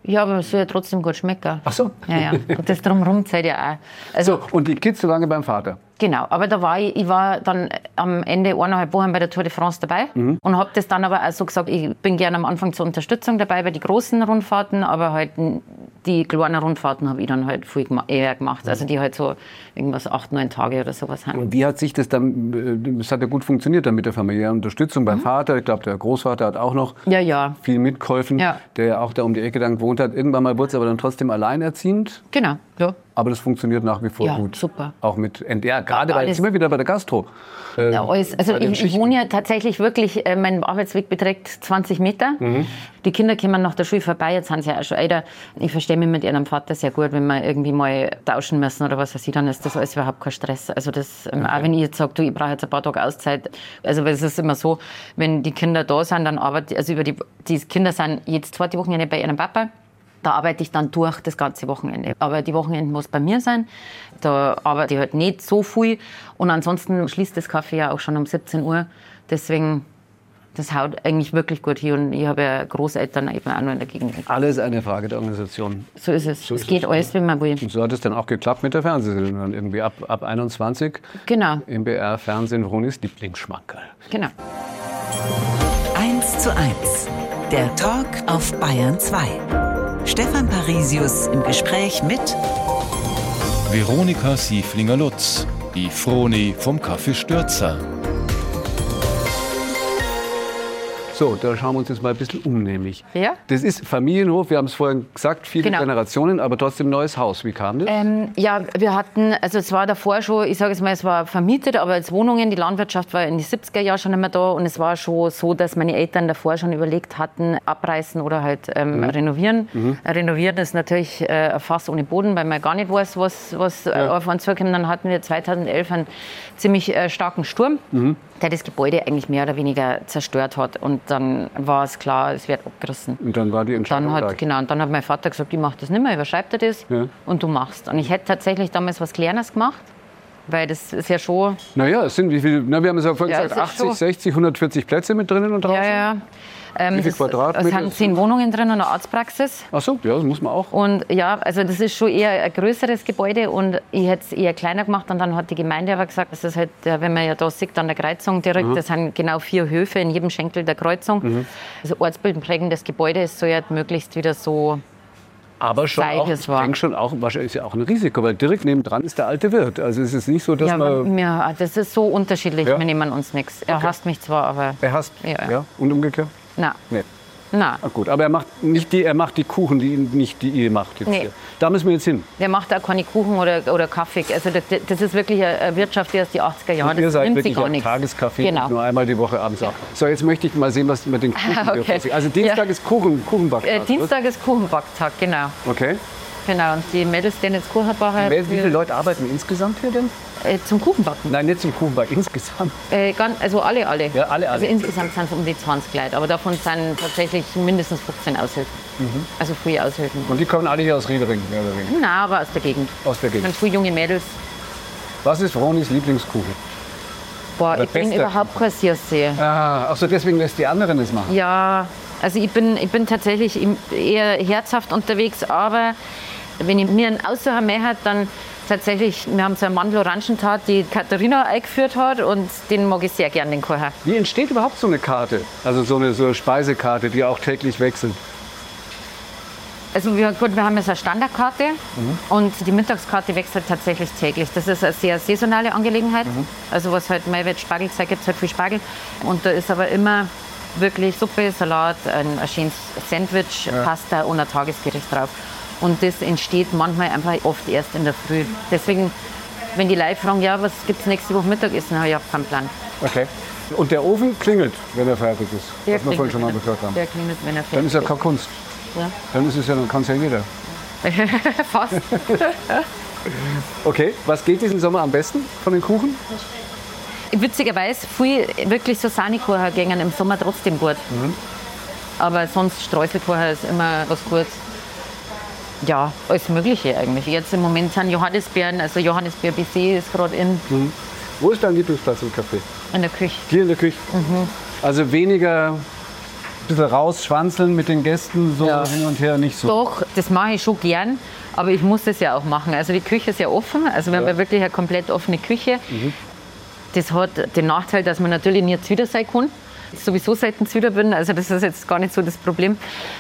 Ja, aber es soll ja trotzdem gut schmecken. Ach so. Ja, ja. Und das Drumherum zählt ja auch. Also, so, und die Kids so lange beim Vater? Genau, aber da war ich, ich war dann am Ende eineinhalb Wochen bei der Tour de France dabei mhm. und habe das dann aber auch so gesagt, ich bin gerne am Anfang zur Unterstützung dabei bei den großen Rundfahrten, aber halt die kleinen Rundfahrten habe ich dann halt viel gema- eher gemacht, also die halt so irgendwas acht, neun Tage oder sowas haben. Und wie hat sich das dann, es hat ja gut funktioniert dann mit der familiären Unterstützung beim mhm. Vater, ich glaube der Großvater hat auch noch ja, ja. viel mitgeholfen, ja. der ja auch da um die Ecke dann gewohnt hat. Irgendwann mal wurde es aber dann trotzdem alleinerziehend. Genau, ja. Aber das funktioniert nach wie vor ja, gut. Super. Auch mit N D R, gerade ja, weil jetzt sind wir wieder bei der Gastro. Äh, ja, alles. Also ich, ich wohne ja tatsächlich wirklich, äh, mein Arbeitsweg beträgt zwanzig Meter. Mhm. Die Kinder kommen nach der Schule vorbei, jetzt sind sie ja auch schon älter. Ich verstehe mich mit ihrem Vater sehr gut, wenn wir irgendwie mal tauschen müssen oder was weiß ich, dann ist das alles überhaupt kein Stress. Also das, okay. Auch wenn ich jetzt sage, du, ich brauche jetzt ein paar Tage Auszeit. Also es ist immer so, wenn die Kinder da sind, dann arbeite also über die, die Kinder sind jetzt zweite Wochenende bei ihrem Papa. Da arbeite ich dann durch das ganze Wochenende. Aber die Wochenenden muss bei mir sein. Da arbeite ich halt nicht so viel. Und ansonsten schließt das Café ja auch schon um siebzehn Uhr. Deswegen, das haut eigentlich wirklich gut hin. Und ich habe ja Großeltern eben auch noch in der Gegend. Alles eine Frage der Organisation. So ist es. So es ist geht es. alles, wie man will. Und so hat es dann auch geklappt mit der Fernsehsendung. Dann irgendwie ab, ab einundzwanzig. Genau. Im B R Fernsehen, Vronis Lieblingsschmankerl. Genau. eins zu eins. Der Talk auf Bayern zwei. Stefan Parisius im Gespräch mit Veronika Sieflinger-Lutz, die Froni vom Café Stürzer. So, da schauen wir uns jetzt mal ein bisschen um, nämlich. Ja? Das ist Familienhof, wir haben es vorhin gesagt, viele genau. Generationen, aber trotzdem neues Haus. Wie kam das? Ähm, ja, wir hatten, also es war davor schon, ich sage es mal, es war vermietet, aber als Wohnungen, die Landwirtschaft war in den siebziger Jahren schon immer da und es war schon so, dass meine Eltern davor schon überlegt hatten, abreißen oder halt ähm, mhm. renovieren. Mhm. Renovieren ist natürlich äh, ein Fass ohne Boden, weil man gar nicht weiß, was, was ja. auf uns zukommt. Dann hatten wir zweitausendelf einen ziemlich äh, starken Sturm. Mhm. der das Gebäude eigentlich mehr oder weniger zerstört hat. Und dann war es klar, es wird abgerissen. Und dann war die Entscheidung dann hat, genau, und dann hat mein Vater gesagt, ich mache das nicht mehr, überschreib dir das ja. und du machst. Und ich hätte tatsächlich damals was Kleines gemacht, weil das ist ja schon... Naja, es sind wie viele, na, wir haben es ja vorhin ja, gesagt, achtzig, sechzig, hundertvierzig Plätze mit drinnen und draußen. Ja, ja. Ähm, wie viel das, Quadratmeter? Es sind zehn Wohnungen drin und eine Arztpraxis. Ach so, ja, das muss man auch. Und ja, also das ist schon eher ein größeres Gebäude und ich hätte es eher kleiner gemacht. Und dann hat die Gemeinde aber gesagt, das ist halt, wenn man ja da sieht, an der Kreuzung direkt, mhm. das sind genau vier Höfe in jedem Schenkel der Kreuzung. Mhm. Also ortsbildprägendes Gebäude, es soll ja möglichst wieder so... Aber schon auch, ich denke schon auch, wahrscheinlich ist ja auch ein Risiko, weil direkt nebendran ist der alte Wirt. Also es ist nicht so, dass ja, man... Ja, das ist so unterschiedlich, ja. wir nehmen uns nichts. Er okay. hasst mich zwar, aber... Er hasst, ja. ja. Und umgekehrt? Nein. Nee. Nein. Ah, gut, aber er macht nicht die, er macht die Kuchen, die nicht die ihr macht jetzt nee. hier. Da müssen wir jetzt hin. Der macht auch keine Kuchen oder, oder Kaffee. Also das, das ist wirklich eine Wirtschaft, die aus den achtziger Jahren. Ihr seid nimmt wirklich gar ein nichts. Tageskaffee, genau. nur einmal die Woche abends auch. So, jetzt möchte ich mal sehen, was mit den Kuchen okay. ist. Also Dienstag ja. ist Kuchen, Kuchenbacktag. Äh, Dienstag ist Kuchenbacktag, genau. Okay. Genau, und die Mädels, die jetzt Kuchen backen... Wie viele Leute arbeiten insgesamt hier denn? Äh, zum Kuchenbacken? Nein, nicht zum Kuchenbacken, insgesamt. Äh, ganz, also alle, alle. Ja, alle, alle. Also insgesamt sind es um die zwanzig Leute, aber davon sind tatsächlich mindestens fünfzehn Aushilfen. Mhm. Also viele Aushilfen. Und die kommen alle hier aus Riedering, mehr oder weniger? Nein, aber aus der Gegend. Aus der Gegend. Das sind viele junge Mädels. Was ist Vronis Lieblingskuchen? Boah, oder ich bin überhaupt kein Süßsee. Ah, ach so, deswegen lässt die anderen es machen? Ja, also ich bin, ich bin tatsächlich eher herzhaft unterwegs, aber... Wenn ich mir einen aussuchen möchte, dann tatsächlich, wir haben so einen Mandel-Orangentat, die Katharina eingeführt hat und den mag ich sehr gerne, den Kuchen. Wie entsteht überhaupt so eine Karte? Also so eine, so eine Speisekarte, die auch täglich wechselt? Also wir, gut, wir haben jetzt eine Standardkarte mhm. und die Mittagskarte wechselt tatsächlich täglich. Das ist eine sehr saisonale Angelegenheit. Mhm. Also was halt mal wird Spargel gesagt, gibt es halt viel Spargel. Und da ist aber immer wirklich Suppe, Salat, ein, ein schönes Sandwich, ja. Pasta und ein Tagesgericht drauf. Und das entsteht manchmal einfach oft erst in der Früh. Deswegen, wenn die Leute fragen, ja, was gibt es nächste Woche Mittagessen, habe ich auch keinen Plan. Okay. Und der Ofen klingelt, wenn er fertig ist, der was wir vorhin schon mal gehört haben. Der klingelt, wenn er fertig ist. Dann ist ja keine Kunst. Ja. Dann ist es ja, dann kann es ja jeder. Fast. Okay, was geht diesen Sommer am besten von den Kuchen? Witzigerweise, viel wirklich so Sahnekuchen gehen im Sommer trotzdem gut. Mhm. Aber sonst Streuselkuchen ist immer was Gutes. Ja, alles Mögliche eigentlich. Jetzt im Moment sind Johannisbeeren, also Johannisbeer-Baiser ist gerade in. Mhm. Wo ist dein Lieblingsplatz im Café? In der Küche. Hier in der Küche? Mhm. Also weniger ein bisschen rausschwanzeln mit den Gästen, so ja. hin und her nicht so? Doch, das mache ich schon gern, aber ich muss das ja auch machen. Also die Küche ist ja offen, also wir ja. haben ja wirklich eine komplett offene Küche. Mhm. Das hat den Nachteil, dass man natürlich nie Zwider sein kann. Ich sowieso selten Zwider bin, also das ist jetzt gar nicht so das Problem.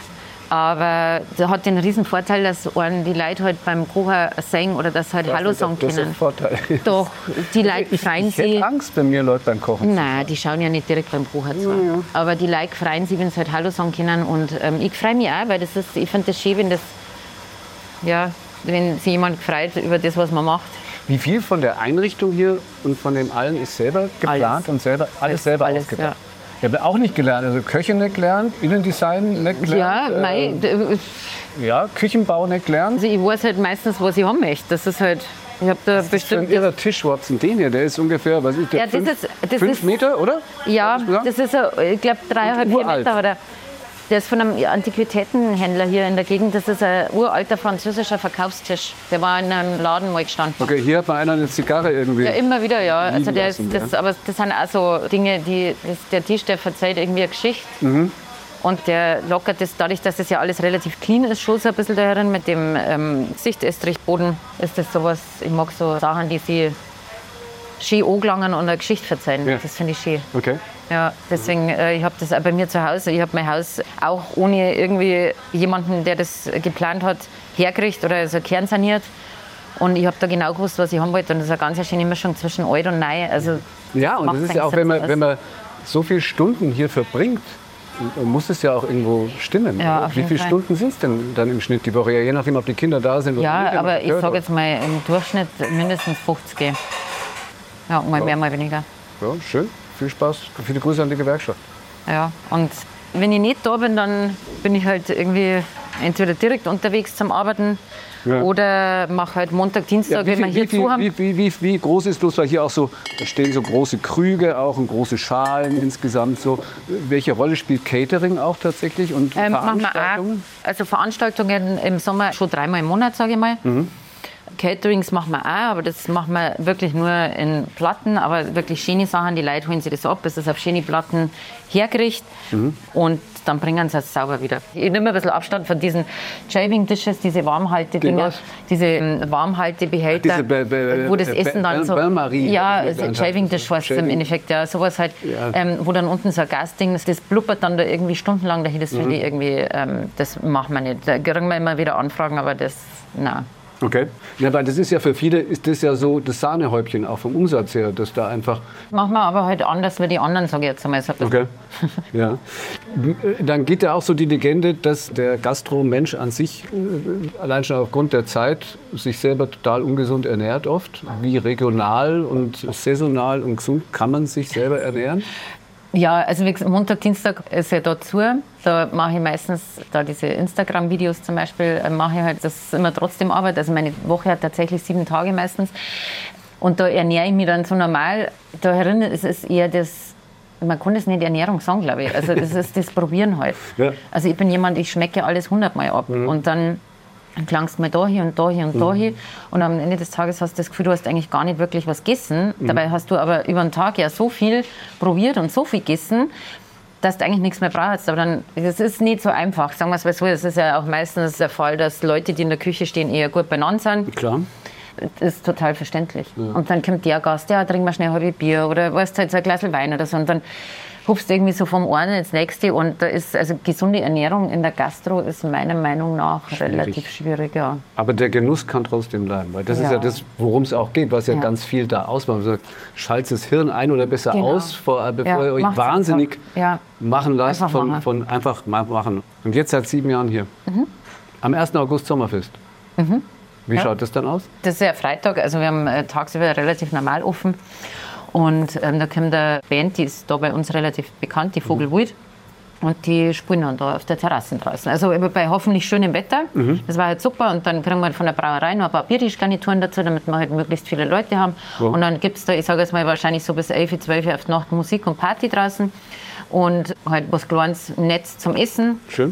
Aber das hat den riesen Vorteil, dass einen die Leute halt beim Kochen singen oder dass halt Hallo sagen können. Das ist ein Vorteil. Doch, die Leute freuen sich. Ich hätte Angst, wenn mir Leute beim Kochen sind. Nein, die schauen ja nicht direkt beim Kochen zu. Ja, ja. Aber die Leute freuen sich, wenn sie halt Hallo sagen können. Und ähm, ich freue mich auch, weil das ist, ich finde das schön, wenn, das, ja, wenn sich jemand freut über das, was man macht. Wie viel von der Einrichtung hier und von dem allen ist selber geplant alles. und selber, alles, alles selber alles, ausgedacht? Ja. Ich habe auch nicht gelernt, also Köche nicht gelernt, Innendesign nicht gelernt. Ja, mei, äh, ja, Küchenbau nicht gelernt. Also ich weiß halt meistens, was ich haben möchte. Das ist halt, ich habe da das bestimmt... Ist ein irrer Tisch, wo habt ihr den hier? Der ist ungefähr, was ist der, ja, das fünf, ist, das fünf ist, Meter, oder? Ja, das ist, ich glaube, dreieinhalb, vier Meter. Oder, der ist von einem Antiquitätenhändler hier in der Gegend. Das ist ein uralter französischer Verkaufstisch. Der war in einem Laden mal gestanden. Okay, hier hat mal einer eine Zigarre irgendwie. Ja, immer wieder, ja. Also der ist, das, ja. Aber das sind auch so Dinge, die das, der Tisch, der verzeiht irgendwie eine Geschichte. Mhm. Und der lockert das, dadurch, dass das ja alles relativ clean ist, schon so ein bisschen da herin mit dem ähm, Sichtestrichboden, ist das sowas, ich mag so Sachen, die sie schön angelangen und eine Geschichte verzeihen. Ja. Das finde ich schön. Okay. Ja, deswegen, äh, ich habe das auch bei mir zu Hause. Ich habe mein Haus auch ohne irgendwie jemanden, der das geplant hat, hergerichtet oder so kernsaniert. Und ich habe da genau gewusst, was ich haben wollte. Und das ist eine ganz schöne Mischung zwischen alt und neu. Also, ja, und das ist ja auch, wenn man, wenn man so viele Stunden hier verbringt, muss es ja auch irgendwo stimmen. Ja, wie viele Fall. Stunden sind es denn dann im Schnitt die Woche? Ja, je nachdem, ob die Kinder da sind. Ja, oder nicht, aber ich sage jetzt mal im Durchschnitt mindestens fünfzig. Ja, mal ja. mehr, mal weniger. Ja, schön. Viel Spaß. Viele Grüße an die Gewerkschaft. Ja, und wenn ich nicht da bin, dann bin ich halt irgendwie entweder direkt unterwegs zum Arbeiten ja. oder mache halt Montag, Dienstag, ja, wenn wir hier wie, zu haben. Wie, wie, wie, wie groß ist bloß, weil hier auch so, da stehen so große Krüge auch und große Schalen insgesamt so. Welche Rolle spielt Catering auch tatsächlich und ähm, Veranstaltungen? Auch, also Veranstaltungen im Sommer schon dreimal im Monat, sage ich mal. Mhm. Caterings machen wir auch, aber das machen wir wirklich nur in Platten, aber wirklich schöne Sachen, die Leute holen sich das ab, es ist auf schöne Platten hergerichtet mhm. und dann bringen sie es sauber wieder. Ich nehme ein bisschen Abstand von diesen Shaving Dishes, diese Warmhalte-Dinger, diese Warmhaltebehälter, wo das Essen dann so... Bain-Marie. Ja, Shaving Dish heißt es im Endeffekt, ja, sowas halt, ja. ähm, wo dann unten so ein Gasding, das, das blubbert dann da irgendwie stundenlang dahin, das finde ich irgendwie, ähm, das machen wir nicht. Da kriegen wir immer wieder Anfragen, aber das, nein. Okay. Ja, weil das ist ja für viele, ist das ja so das Sahnehäubchen auch vom Umsatz her, dass da einfach... Machen wir aber halt anders wie die anderen, sage ich jetzt einmal. So okay. Ja. Dann geht ja auch so die Legende, dass der Gastro-Mensch an sich, allein schon aufgrund der Zeit, sich selber total ungesund ernährt oft. Wie regional und saisonal und gesund kann man sich selber ernähren? Ja, also wie gesagt, Montag, Dienstag ist ja dazu. Da mache ich meistens da diese Instagram-Videos zum Beispiel, mache ich halt, das ist immer trotzdem Arbeit. Also meine Woche hat tatsächlich sieben Tage meistens. Und da ernähre ich mich dann so normal. Da herin ist es eher das, man kann das nicht Ernährung sagen, glaube ich. Also das ist das Probieren halt. Ja. Also ich bin jemand, ich schmecke alles hundertmal ab. Mhm. Und dann Dann klangst du mal da hier und da hier und mhm. da hier. Und am Ende des Tages hast du das Gefühl, du hast eigentlich gar nicht wirklich was gegessen. Mhm. Dabei hast du aber über den Tag ja so viel probiert und so viel gegessen, dass du eigentlich nichts mehr brauchst. Aber dann, das ist nicht so einfach. Sagen wir es mal so, es ist ja auch meistens der Fall, dass Leute, die in der Küche stehen, eher gut beieinander sind. Klar. Das ist total verständlich. Ja. Und dann kommt der Gast, ja, trinken wir schnell ein halbes Bier oder weißt halt so ein Glas Wein oder so. Und dann hupst du irgendwie so vom einen ins nächste. Und da ist, also gesunde Ernährung in der Gastro ist meiner Meinung nach schwierig. relativ schwierig. Ja. Aber der Genuss kann trotzdem bleiben. Weil das ja. ist ja das, worum es auch geht, was ja, ja. ganz viel da ausmacht. Man sagt, schaltet das Hirn ein oder besser genau. aus, vor, bevor ja, ihr euch wahnsinnig ja. machen lasst. Einfach von, machen. von einfach mal machen. Und jetzt seit sieben Jahren hier. Mhm. Am ersten August Sommerfest. Mhm. Wie ja. schaut das dann aus? Das ist ja Freitag, also wir haben äh, tagsüber relativ normal offen. Und ähm, da kommt eine Band, die ist da bei uns relativ bekannt, die Vogelwild. Mhm. Und die spielen dann da auf der Terrasse draußen. Also bei hoffentlich schönem Wetter. Mhm. Das war halt super. Und dann kriegen wir von der Brauerei noch ein paar Biertischgarnituren dazu, damit wir halt möglichst viele Leute haben. Wow. Und dann gibt es da, ich sage jetzt mal, wahrscheinlich so bis elf, zwölf Uhr auf die Nacht Musik und Party draußen. Und halt was Kleines, Netz zum Essen. Schön.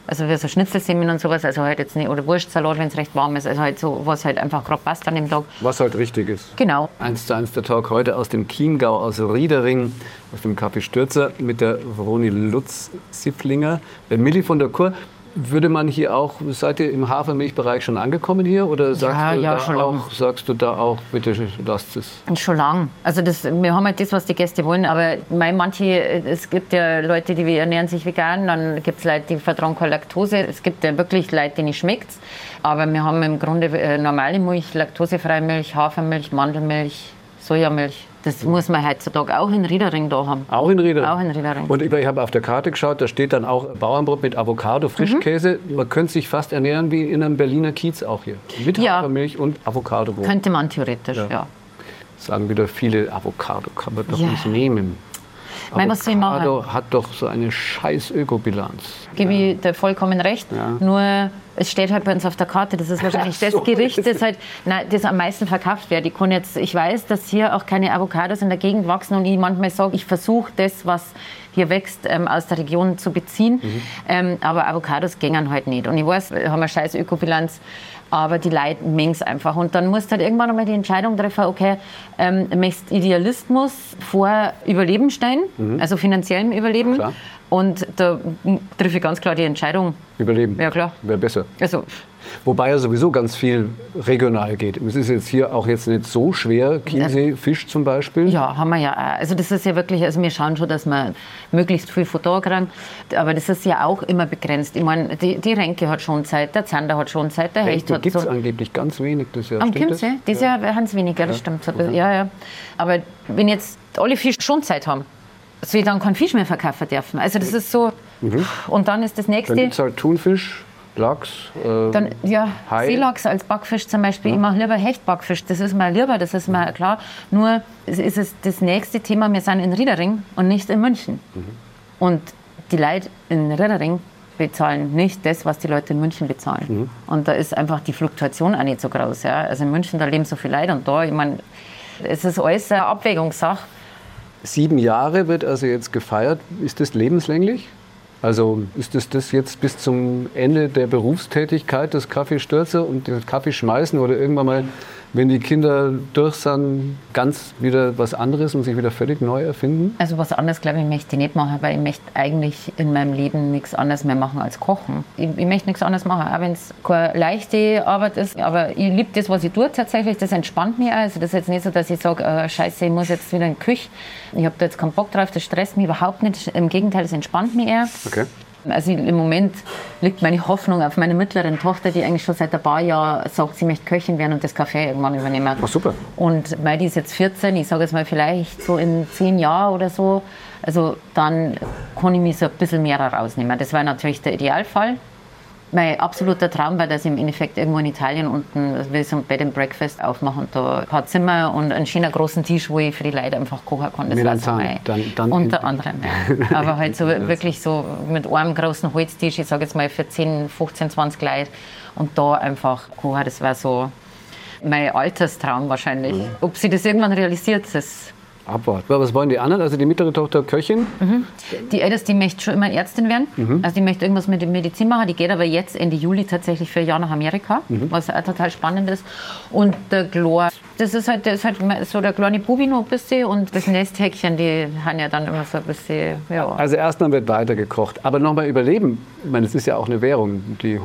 Also wie so Schnitzelsemmeln und sowas, also halt jetzt nicht, oder Wurstsalat, wenn es recht warm ist, also halt so, was halt einfach gerade passt an dem Tag. Was halt richtig ist. Genau. Eins zu eins der Talk heute aus dem Chiemgau, aus Riedering, aus dem Café Stürzer mit der Vroni Lutz-Sifflinger. Der Milli von der Kur. Würde man hier auch, seid ihr im Hafermilchbereich schon angekommen hier? Oder sagst, ja, du, ja, da schon auch, sagst du da auch, bitte lasst es? Schon lang. Also das, wir haben halt das, was die Gäste wollen. Aber manche, es gibt ja Leute, die ernähren sich vegan, dann gibt es Leute, die vertragen keine Laktose. Es gibt ja wirklich Leute, denen schmeckt es. Aber wir haben im Grunde normale Milch, laktosefreie Milch, Hafermilch, Mandelmilch, Sojamilch. Das muss man heutzutage auch in Riedering da haben. Auch in Riedering? Auch in Riedering. Und ich habe auf der Karte geschaut, da steht dann auch Bauernbrot mit Avocado, Frischkäse. Mhm. Man könnte sich fast ernähren wie in einem Berliner Kiez auch hier. Mit ja. Hafermilch und Avocadobrot. Könnte man theoretisch, ja. ja. Sagen wieder viele, Avocado kann man doch ja. nicht nehmen. Mein, was soll ich machen? Avocado hat doch so eine scheiß Ökobilanz. Gebe ich dir vollkommen recht. Ja. Nur, es steht halt bei uns auf der Karte, das ist wahrscheinlich so, das Gericht, das, halt, nein, das am meisten verkauft wird. Ich, kann jetzt, ich weiß, dass hier auch keine Avocados in der Gegend wachsen und ich manchmal sage, ich versuche das, was hier wächst, ähm, aus der Region zu beziehen. Mhm. Ähm, aber Avocados gängen halt nicht. Und ich weiß, wir haben eine scheiß Ökobilanz. Aber die Leute mengen es einfach. Und dann musst du halt irgendwann einmal die Entscheidung treffen, okay, ähm, möchtest Idealismus vor Überleben stellen, mhm. also finanziellem Überleben. Klar. Und da treffe ich ganz klar die Entscheidung. Überleben. Ja, klar. Wäre besser. Also. Wobei ja sowieso ganz viel regional geht. Es ist jetzt hier auch jetzt nicht so schwer, Chiemsee, Fisch zum Beispiel. Ja, haben wir ja auch. Also das ist ja wirklich, also wir schauen schon, dass wir möglichst viel Futter kriegen. Aber das ist ja auch immer begrenzt. Ich meine, die, die Renke hat schon Zeit, der Zander hat schon Zeit, der Hecht hat gibt es so. angeblich ganz wenig das Jahr. Am Chiemsee? Das Jahr ja. haben es weniger, das ja. stimmt. Okay. Ja, ja. Aber wenn jetzt alle Fische schon Zeit haben, dass wir dann keinen Fisch mehr verkaufen dürfen. Also das ist so. Mhm. Und dann ist das nächste. Dann gibt es halt Thunfisch, Lachs, äh, dann, ja, Hai. Seelachs als Backfisch zum Beispiel. Ja. Ich mache lieber Hechtbackfisch, das ist mir lieber, das ist mir klar. Nur ist es das nächste Thema, wir sind in Riedering und nicht in München. Mhm. Und die Leute in Riedering bezahlen nicht das, was die Leute in München bezahlen. Mhm. Und da ist einfach die Fluktuation auch nicht so groß. Ja? Also in München, da leben so viele Leute und da, ich meine, es ist alles eine Abwägungssache. Sieben Jahre wird also jetzt gefeiert. Ist das lebenslänglich? Also ist das, das jetzt bis zum Ende der Berufstätigkeit des Café Stürzer und den Kaffee schmeißen oder irgendwann mal, wenn die Kinder durch sind, ganz wieder was anderes und sich wieder völlig neu erfinden? Also was anderes, glaube ich, möchte ich nicht machen, weil ich möchte eigentlich in meinem Leben nichts anderes mehr machen als kochen. Ich, ich möchte nichts anderes machen, auch wenn es keine leichte Arbeit ist. Aber ich liebe das, was ich tue tatsächlich, das entspannt mich auch. Also das ist jetzt nicht so, dass ich sage, äh, scheiße, ich muss jetzt wieder in die Küche. Ich habe da jetzt keinen Bock drauf, das stresst mich überhaupt nicht. Im Gegenteil, das entspannt mich eher. Okay. Also im Moment liegt meine Hoffnung auf meine mittleren Tochter, die eigentlich schon seit ein paar Jahren sagt, sie möchte Köchin werden und das Café irgendwann übernehmen. Ach, super. Und weil die ist jetzt vierzehn, ich sage jetzt mal vielleicht so in zehn Jahren oder so, also dann kann ich mich so ein bisschen mehr rausnehmen. Das war natürlich der Idealfall. Mein absoluter Traum war, dass ich im Endeffekt irgendwo in Italien unten will so ein Bed and Breakfast aufmachen, da ein paar Zimmer und einen schönen großen Tisch, wo ich für die Leute einfach kochen kann. Das war so mein, dann, dann unter anderem. Ja. Aber halt so wirklich so mit einem großen Holztisch, ich sage jetzt mal für zehn, fünfzehn, zwanzig Leute und da einfach kochen, das war so mein Alterstraum wahrscheinlich. Mhm. Ob sie das irgendwann realisiert, das abwarten. Was wollen die anderen? Also die mittlere Tochter Köchin? Mhm. Die Älteste, die möchte schon immer Ärztin werden. Mhm. Also die möchte irgendwas mit der Medizin machen. Die geht aber jetzt Ende Juli tatsächlich für ein Jahr nach Amerika, mhm. was auch total spannend ist. Und der Glor, das ist halt, das ist halt so der kleine Bubi noch ein bisschen und das Nesthäkchen, die haben ja dann immer so ein bisschen, ja. Also erstmal wird weiter gekocht. Aber nochmal überleben, ich meine, es ist ja auch eine Währung, die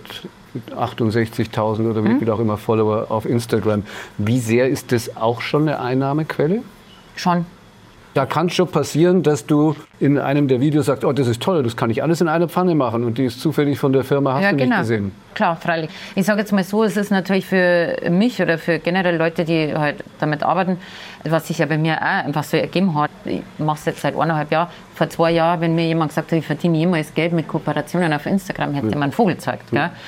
hundertachtundsechzigtausend oder wie mhm. viel auch immer Follower auf Instagram. Wie sehr ist das auch schon eine Einnahmequelle? Schon. Da kann es schon passieren, dass du in einem der Videos sagst, oh, das ist toll, das kann ich alles in einer Pfanne machen und die ist zufällig von der Firma, hast ja, du genau. nicht gesehen. Klar, freilich. Ich sage jetzt mal so, es ist natürlich für mich oder für generell Leute, die halt damit arbeiten, was sich ja bei mir auch einfach so ergeben hat. Ich mache es jetzt seit eineinhalb Jahren. Vor zwei Jahren, wenn mir jemand gesagt hat, ich verdiene jemals Geld mit Kooperationen auf Instagram, hätte mhm. man einen Vogel gezeigt. Mhm. Gell?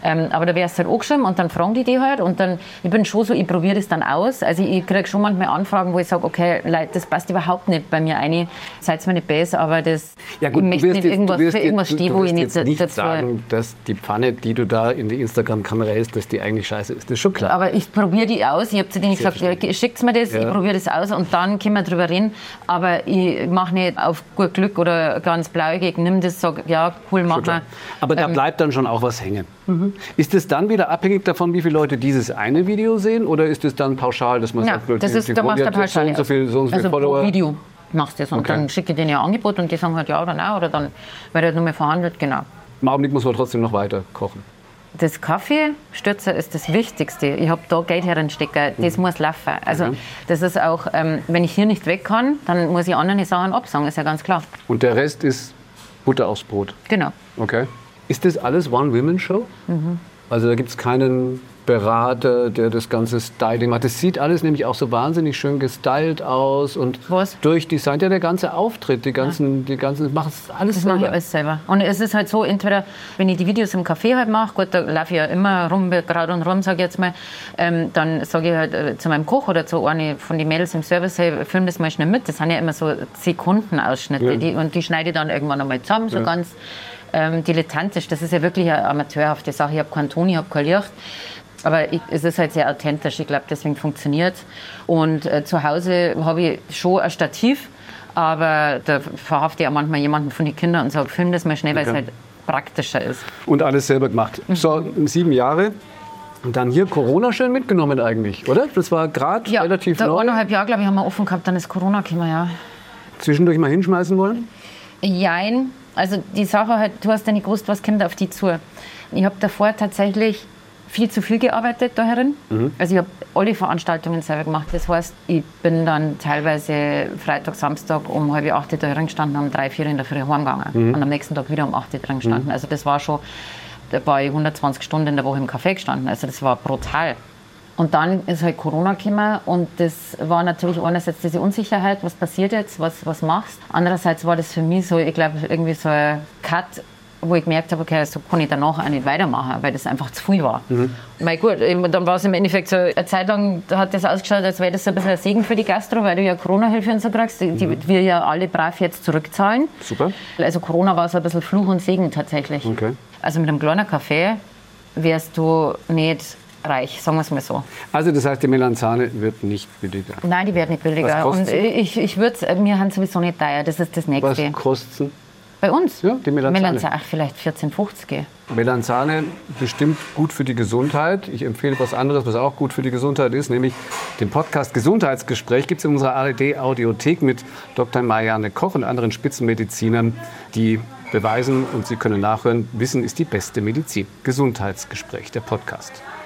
Ähm, aber da wärst du halt angeschrieben und dann fragen die die halt und dann, ich bin schon so, ich probiere das dann aus. Also ich kriege schon manchmal Anfragen, wo ich sage, okay, Leute, das passt überhaupt nicht bei mir rein. Seid mir nicht besser, aber das, ja gut, ich möchte nicht jetzt, irgendwas für irgendwas stehen, wo ich nicht, nicht dazu... sagen, dass die Pfanne, die du da in die Instagram-Kamera hältst, dass die eigentlich scheiße ist. Das ist schon klar. Aber ich probiere die aus. Ich habe zu denen gesagt, schickt mir das, ja. Ich probiere das aus und dann können wir drüber reden. Aber ich mache nicht auf gut Glück oder ganz blauäugig, nimm das, sag, ja, cool, mach mal. Aber da ähm, bleibt dann schon auch was hängen. Mhm. Ist es dann wieder abhängig davon, wie viele Leute dieses eine Video sehen, oder ist es dann pauschal, dass man ja, sagt, das ist, da machst du pauschal. So viel, so also Follower. Pro Video machst du das und okay. Dann schicke ich denen ja ein Angebot und die sagen halt ja oder nein, oder dann wird halt nur mehr verhandelt, genau. Im Augenblick muss man trotzdem noch weiter kochen. Das Kaffeestürzer ist das Wichtigste. Ich habe da Geld hereinstecken, das mhm. muss laufen. Also okay. Das ist auch, ähm, wenn ich hier nicht weg kann, dann muss ich andere Sachen absagen, ist ja ganz klar. Und der Rest ist Butter aufs Brot? Genau. Okay. Ist das alles One-Women-Show? Mhm. Also da gibt es keinen Berater, der das ganze Styling macht. Das sieht alles nämlich auch so wahnsinnig schön gestylt aus und Was? durchdesignt. Ja, der ganze Auftritt, die ganzen, ja. die ganzen, macht alles das selber. mache ich alles selber. Und es ist halt so, entweder, wenn ich die Videos im Café halt mache, gut, da laufe ich ja immer rum, gerade und rum, sage ich jetzt mal, ähm, dann sage ich halt äh, zu meinem Koch oder zu einer von den Mädels im Service, hey, film das mal schnell mit. Das sind ja immer so Sekundenausschnitte, ja. die, und die schneide ich dann irgendwann einmal zusammen, so ja. ganz ähm, dilettantisch. Das ist ja wirklich eine amateurhafte Sache. Ich habe keinen Ton, ich habe kein Licht. Aber ich, es ist halt sehr authentisch, ich glaube, deswegen funktioniert es. Und äh, zu Hause habe ich schon ein Stativ, aber da verhafte ich auch manchmal jemanden von den Kindern und sage, film das mal schnell, weil okay. es halt praktischer ist. Und alles selber gemacht. Mhm. So, sieben Jahre. Und dann hier Corona schön mitgenommen eigentlich, oder? Das war gerade ja, relativ neu. Eineinhalb Jahre, glaube ich, haben wir offen gehabt, dann ist Corona gekommen, ja. Zwischendurch mal hinschmeißen wollen? Jein. Also die Sache halt, du hast ja nicht gewusst, was kommt auf die zu. Ich habe davor tatsächlich viel zu viel gearbeitet da herin. Mhm. Also ich habe alle Veranstaltungen selber gemacht. Das heißt, ich bin dann teilweise Freitag, Samstag um halb acht da herin gestanden, um drei, vier in der Früh heimgegangen. Mhm. Und am nächsten Tag wieder um acht drin gestanden. Mhm. Also das war schon, da war ich hundertzwanzig Stunden in der Woche im Café gestanden. Also das war brutal. Und dann ist halt Corona gekommen und das war natürlich einerseits diese Unsicherheit, was passiert jetzt, was, was machst. Andererseits war das für mich so, ich glaube, irgendwie so ein Cut, wo ich gemerkt habe, okay, so kann ich danach auch nicht weitermachen, weil das einfach zu viel war. Mhm. Weil gut, dann war es im Endeffekt so, eine Zeit lang hat das ausgeschaut, als wäre das so ein bisschen ein Segen für die Gastro, weil du ja Corona-Hilfe und so kriegst, die mhm. wir ja alle brav jetzt zurückzahlen. Super. Also Corona war so ein bisschen Fluch und Segen tatsächlich. Okay. Also mit einem kleinen Café wärst du nicht reich, sagen wir es mal so. Also das heißt, die Melanzane wird nicht billiger? Nein, die wird nicht billiger. Und ich, ich würde, wir haben sowieso nicht teuer, das ist das Nächste. Was kostet sie? Bei uns? Ja, die Melanzane. Melanzane, vielleicht vierzehn fünfzig. Melanzane bestimmt gut für die Gesundheit. Ich empfehle was anderes, was auch gut für die Gesundheit ist, nämlich den Podcast Gesundheitsgespräch. Gibt es in unserer A R D-Audiothek mit Doktor Marianne Koch und anderen Spitzenmedizinern, die beweisen, und Sie können nachhören, Wissen ist die beste Medizin. Gesundheitsgespräch, der Podcast.